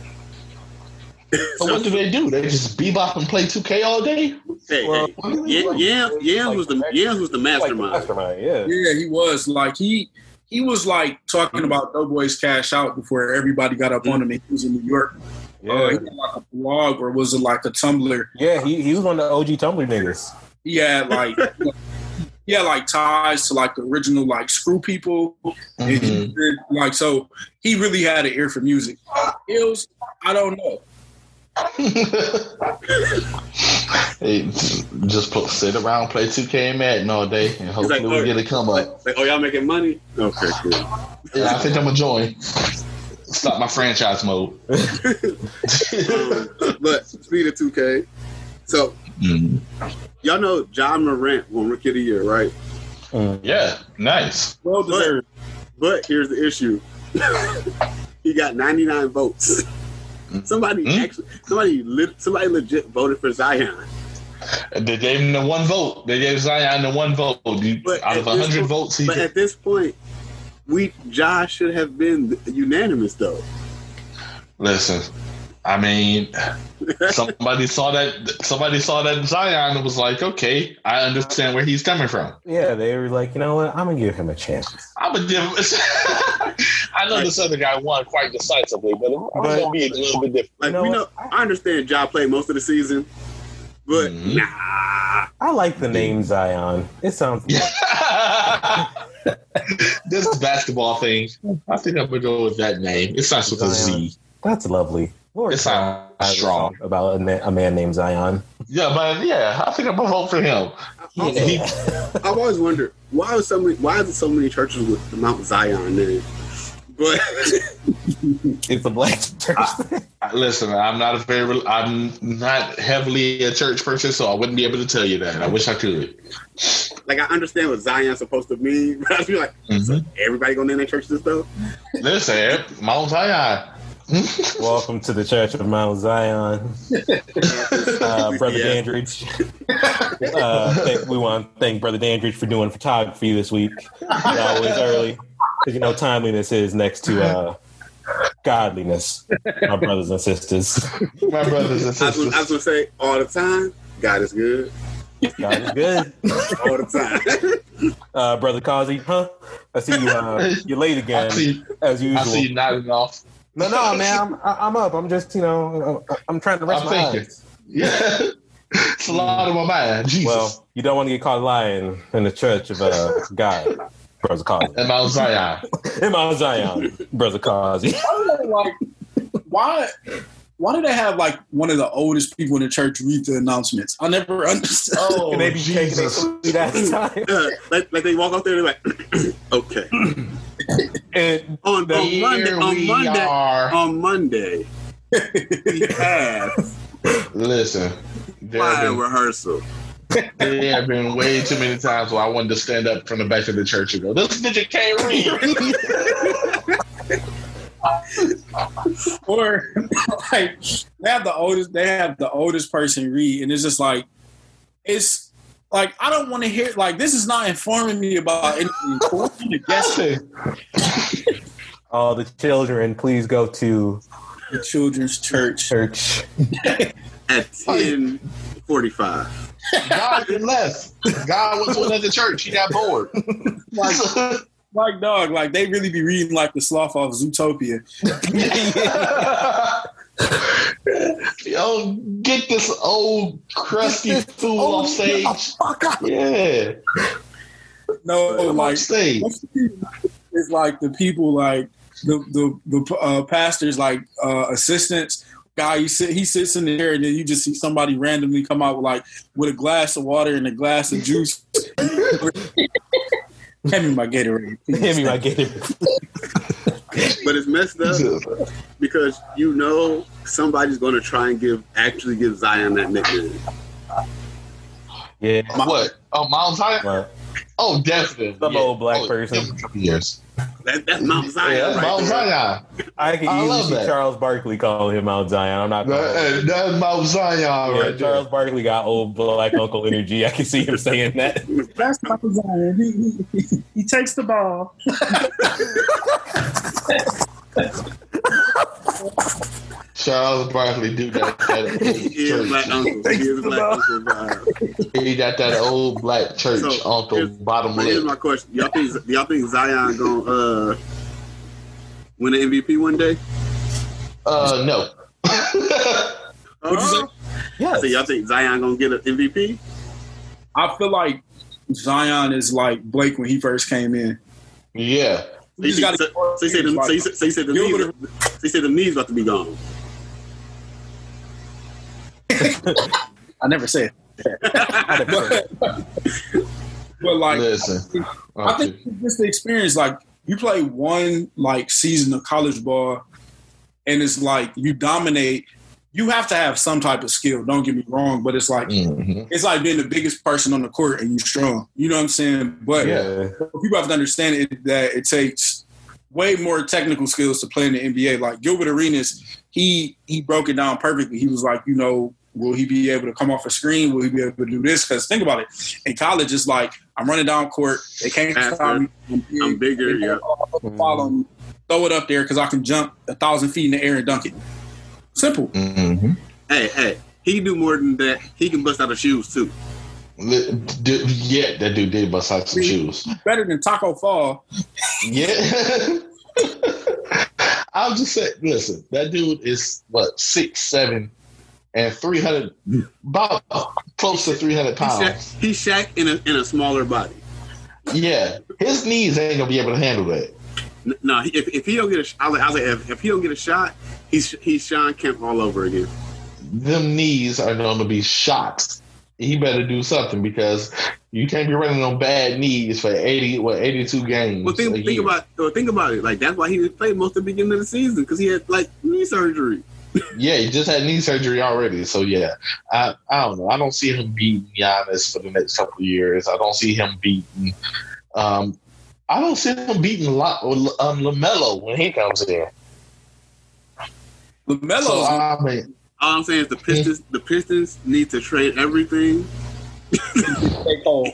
So what do they do? They just bebop and play two K all day? Hey, Well, hey, Yam, Yams, Yams was the Yams was the Like the mastermind. mastermind, yeah. Yeah, he was like he he was like talking about Doughboys Cash Out before everybody got up on him. He was in New York. Yeah. Uh, he had like a blog or was it like a Tumblr? Yeah, he, he was one of the O G Tumblr niggas. He had like he had like ties to like the original like Screw People. And he Mhm. did, like so he really had an ear for music. Ills, I don't know. Hey, just pl- sit around, play two K and Madden all day, and hopefully like, we oh, get a come Like, up. like, oh, y'all making money? Okay, cool. Yeah, I think I'm gonna join. Stop my franchise mode. Um, but speed of two K. So Mhm. y'all know John Morant won Rookie of the Year, right? Yeah, nice. Well But, deserved. but here's the issue. He got ninety-nine votes. Somebody Hmm? actually, somebody, lit, somebody legit voted for Zion. They gave him the one vote. They gave Zion the one vote. You, But out at of this one hundred point- votes, he But did. at this point, we Josh should have been unanimous, though. Listen, I mean, somebody saw that. Somebody saw that Zion and was like, "Okay, I understand where he's coming from." Yeah, they were like, you know what? I'm gonna give him a chance. I'm gonna give. I know this other guy won quite decisively, but I'm But- gonna be a little bit different. Like You know we what? know, I understand Ja played most of the season, but Mhm. nah. I like the name Zion. It sounds This basketball thing, I think I'm gonna go with that name. It starts with a Z. that's lovely. Lord It sounds has a strong. song about a, na- a man named Zion. Yeah, but yeah, I think I'm gonna vote for him. He- I've always wondered why was so many, why is there so many churches with the Mount Zion name? But It's a black church. I- Listen, I'm not a very, I'm not heavily a church person, so I wouldn't be able to tell you that. I wish I could. like I understand what Zion's supposed to mean, but I feel like so everybody gonna name their churches and stuff. Listen, Mount Zion. Welcome to the Church of Mount Zion, uh, Brother Yeah. Dandridge. Uh, th- we want to thank Brother Dandridge for doing photography this week. He's always early, because you know timeliness is next to uh, godliness. My brothers and sisters. My brothers and I was, sisters. I was gonna say all the time, God is good. God is good. All the time. Uh, Brother Kazi, huh? I see you. Uh, you're late again, I see, as usual. I see you nodding off. No, no, man, I'm I'm up. I'm just, you know, I'm, I'm trying to rest I'm my thinking. eyes. Yeah. It's a lot on my mind. Jesus. Well, you don't want to get caught lying in the church of uh, God, Brother Kazi. and Mount Zion. In Mount Zion, Brother Kazi. Like, why? Why do they have like one of the oldest people in the church read the announcements? I never understood. Oh, Can they be taking Jesus. it that time? Uh, like, like they walk up there, they're like, okay. And On, on Here Monday, on we Monday, are. on Monday, we have Listen, there fire have, been, rehearsal. there have been way too many times where I wanted to stand up from the back of the church and go, "This nigga can't read." Or like they have the oldest, they have the oldest person read, and it's just like it's like I don't want to hear like this is not informing me about anything. Guess all the children, please go to the children's church. church. At ten forty-five. God left. God went to another church. He got bored. Like, like dog, like they really be reading like the sloth off Zootopia. Yo, get this old crusty fool off stage. Yeah, No, come like off stage. it's like the people like the the the uh, pastors like uh, assistants. Guy, he sit he sits in there, and then you just see somebody randomly come out with like with a glass of water and a glass of juice. Hand me my Gatorade. Hand me my Gatorade. But it's messed up because you know somebody's going to try and give actually give Zion that nickname. Yeah. What? Oh, Mount Zion? Well, Oh, definitely. Some yeah. old black oh, person. definitely a couple years. That, that's Mount Zion. Yeah, that's right Mount there. Zion. I can I easily love see that. Charles Barkley calling him Mount Zion. I'm not. calling him. That- That's Mount Zion Yeah, right Charles there. Barkley got old black uncle energy. I can see him saying that. That's Michael Zion. He, he, he takes the ball. Charles Barkley do that. that He is a black church. uncle. He is a black uncle. vibe. He got that old black church So, uncle here's- bottom But here's lip. my question: Y'all think y'all think Zion gonna uh, win an M V P one day? Uh, no. What'd you say? Uh, Yes. so y'all think Zion gonna get an M V P? I feel like Zion is like Blake when he first came in. Yeah. So you, just gotta- so, so you said the, so you said, so you said the knees, Gilbert- so you said the knees about to be gone. I never said that. but, but like Listen. I think it's just the experience. Like you play one like season of college ball, and it's like you dominate. You have to have some type of skill. Don't get me wrong, but it's like Mhm. it's like being the biggest person on the court and you strong. You know what I'm saying? But Yeah. people have to understand it, that it takes way more technical skills to play in the N B A. Like Gilbert Arenas, he he broke it down perfectly. He was like, you know, will he be able to come off a screen? Will he be able to do this? Because think about it. In college, it's like I'm running down court. They can't Faster. stop me. I'm bigger, They yeah. don't follow me. Throw it up there because I can jump a thousand feet in the air and dunk it. Simple. Mhm. Hey, hey, he do more than that. He can bust out of shoes too. Li- d- Yeah, that dude did bust out some shoes. Better than Taco Fall. Yeah. I'll just say, listen, that dude is what, six, seven, and three hundred, about close to three hundred He Shaq, pounds. he Shaq in a in a smaller body. Yeah, his knees ain't gonna be able to handle that. N- No, he- if, if he don't get a, sh- I was like, I was like if, if he don't get a shot, he's he's Sean Kemp all over again. Them knees are gonna be shot. He better do something because you can't be running on bad knees for eighty, what, eighty-two games. Well, think a think year. about well, think about it. Like that's why he didn't play most of the beginning of the season because he had like knee surgery. Yeah, he just had knee surgery already. So yeah, I I don't know. I don't see him beating Giannis for the next couple of years. I don't see him beating. Um, I don't see him beating La- um, LaMelo when he comes in. LaMelo. So, I mean, all I'm saying is the Pistons. The Pistons need to trade everything. J. Cole.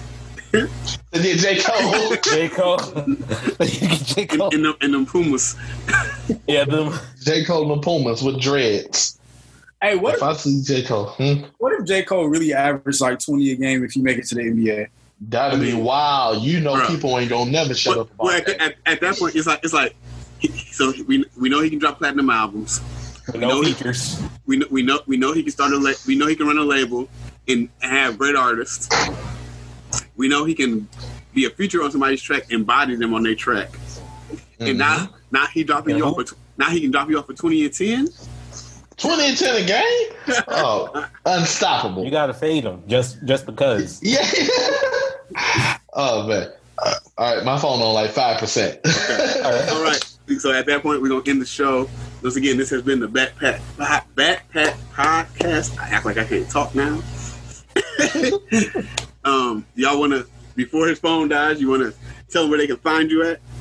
J. Cole. J. Cole. J. Cole. In, in, them, in them Pumas. Yeah, them. J. Cole and the Pumas with dreads. Hey, what If if, I see J. Cole, hmm? what if J. Cole really averaged like twenty a game if you make it to the N B A? That'd I be mean, wild. You know, bro. people ain't gonna never shut But, up about well, at, that. at, at that point, it's like it's like. He, so we we know he can drop platinum albums. We No know he, features. we know we know we know he can start a la- we know he can run a label and have great artists. We know he can be a feature on somebody's track, embody them on their track. Mm-hmm. And now now he dropping you Yeah. off for now he can drop you off for twenty and ten. twenty and ten a game? Oh, unstoppable. You gotta fade them just just because. Yeah. Oh, man. Uh, all right, my phone on like five percent. All right. All right. So at that point, we're gonna end the show. Once again, this has been the Backpack Backpack Podcast. I act like I can't talk now. um, y'all wanna before his phone dies, you wanna tell them where they can find you at?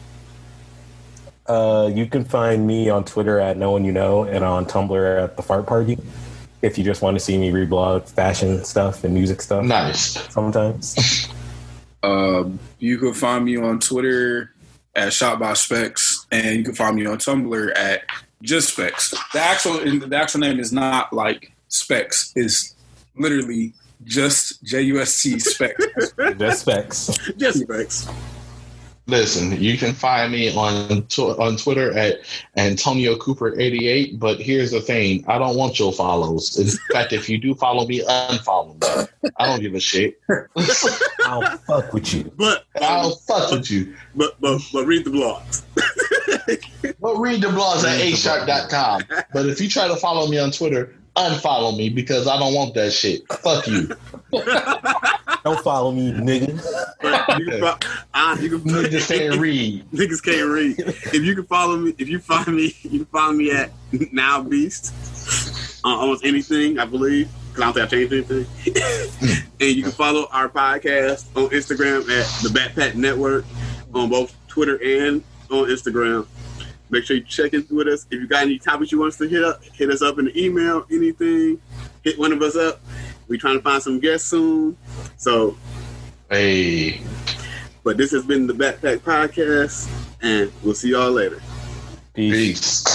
Uh, you can find me on Twitter at No One You Know and on Tumblr at The Fart Party. If you just want to see me reblog fashion stuff and music stuff. Nice. Sometimes. Um, you can find me on Twitter at Shot by Specs, and you can find me on Tumblr at Just Specs. The actual the actual name is not like Specs; it's literally just J U S T Specs. Just specs. Just Specs. Listen, you can find me on tw- on Twitter at Antonio Cooper eighty-eight. But here's the thing: I don't want your follows. In fact, if you do follow me, unfollow me. I don't give a shit. I'll fuck with you. But I'll fuck with you. but but but read the blogs. But read the blogs at a shark dot com. But if you try to follow me on Twitter, unfollow me because I don't want that shit. Fuck you. Don't follow me, nigga. But you can, fo- uh, you can Niggas can't read. Niggas can't read. If you can follow me, if you find me, you can follow me at Now Beast on almost anything, I believe. Because I don't think I changed anything. And you can follow our podcast on Instagram at the Backpack Network on both Twitter and on Instagram. Make sure you check in with us. If you got any topics you want us to hit up, hit us up in the email, anything. Hit one of us up. We're trying to find some guests soon. So, Hey. but this has been the Backpack Podcast, and we'll see y'all later. Peace. Peace.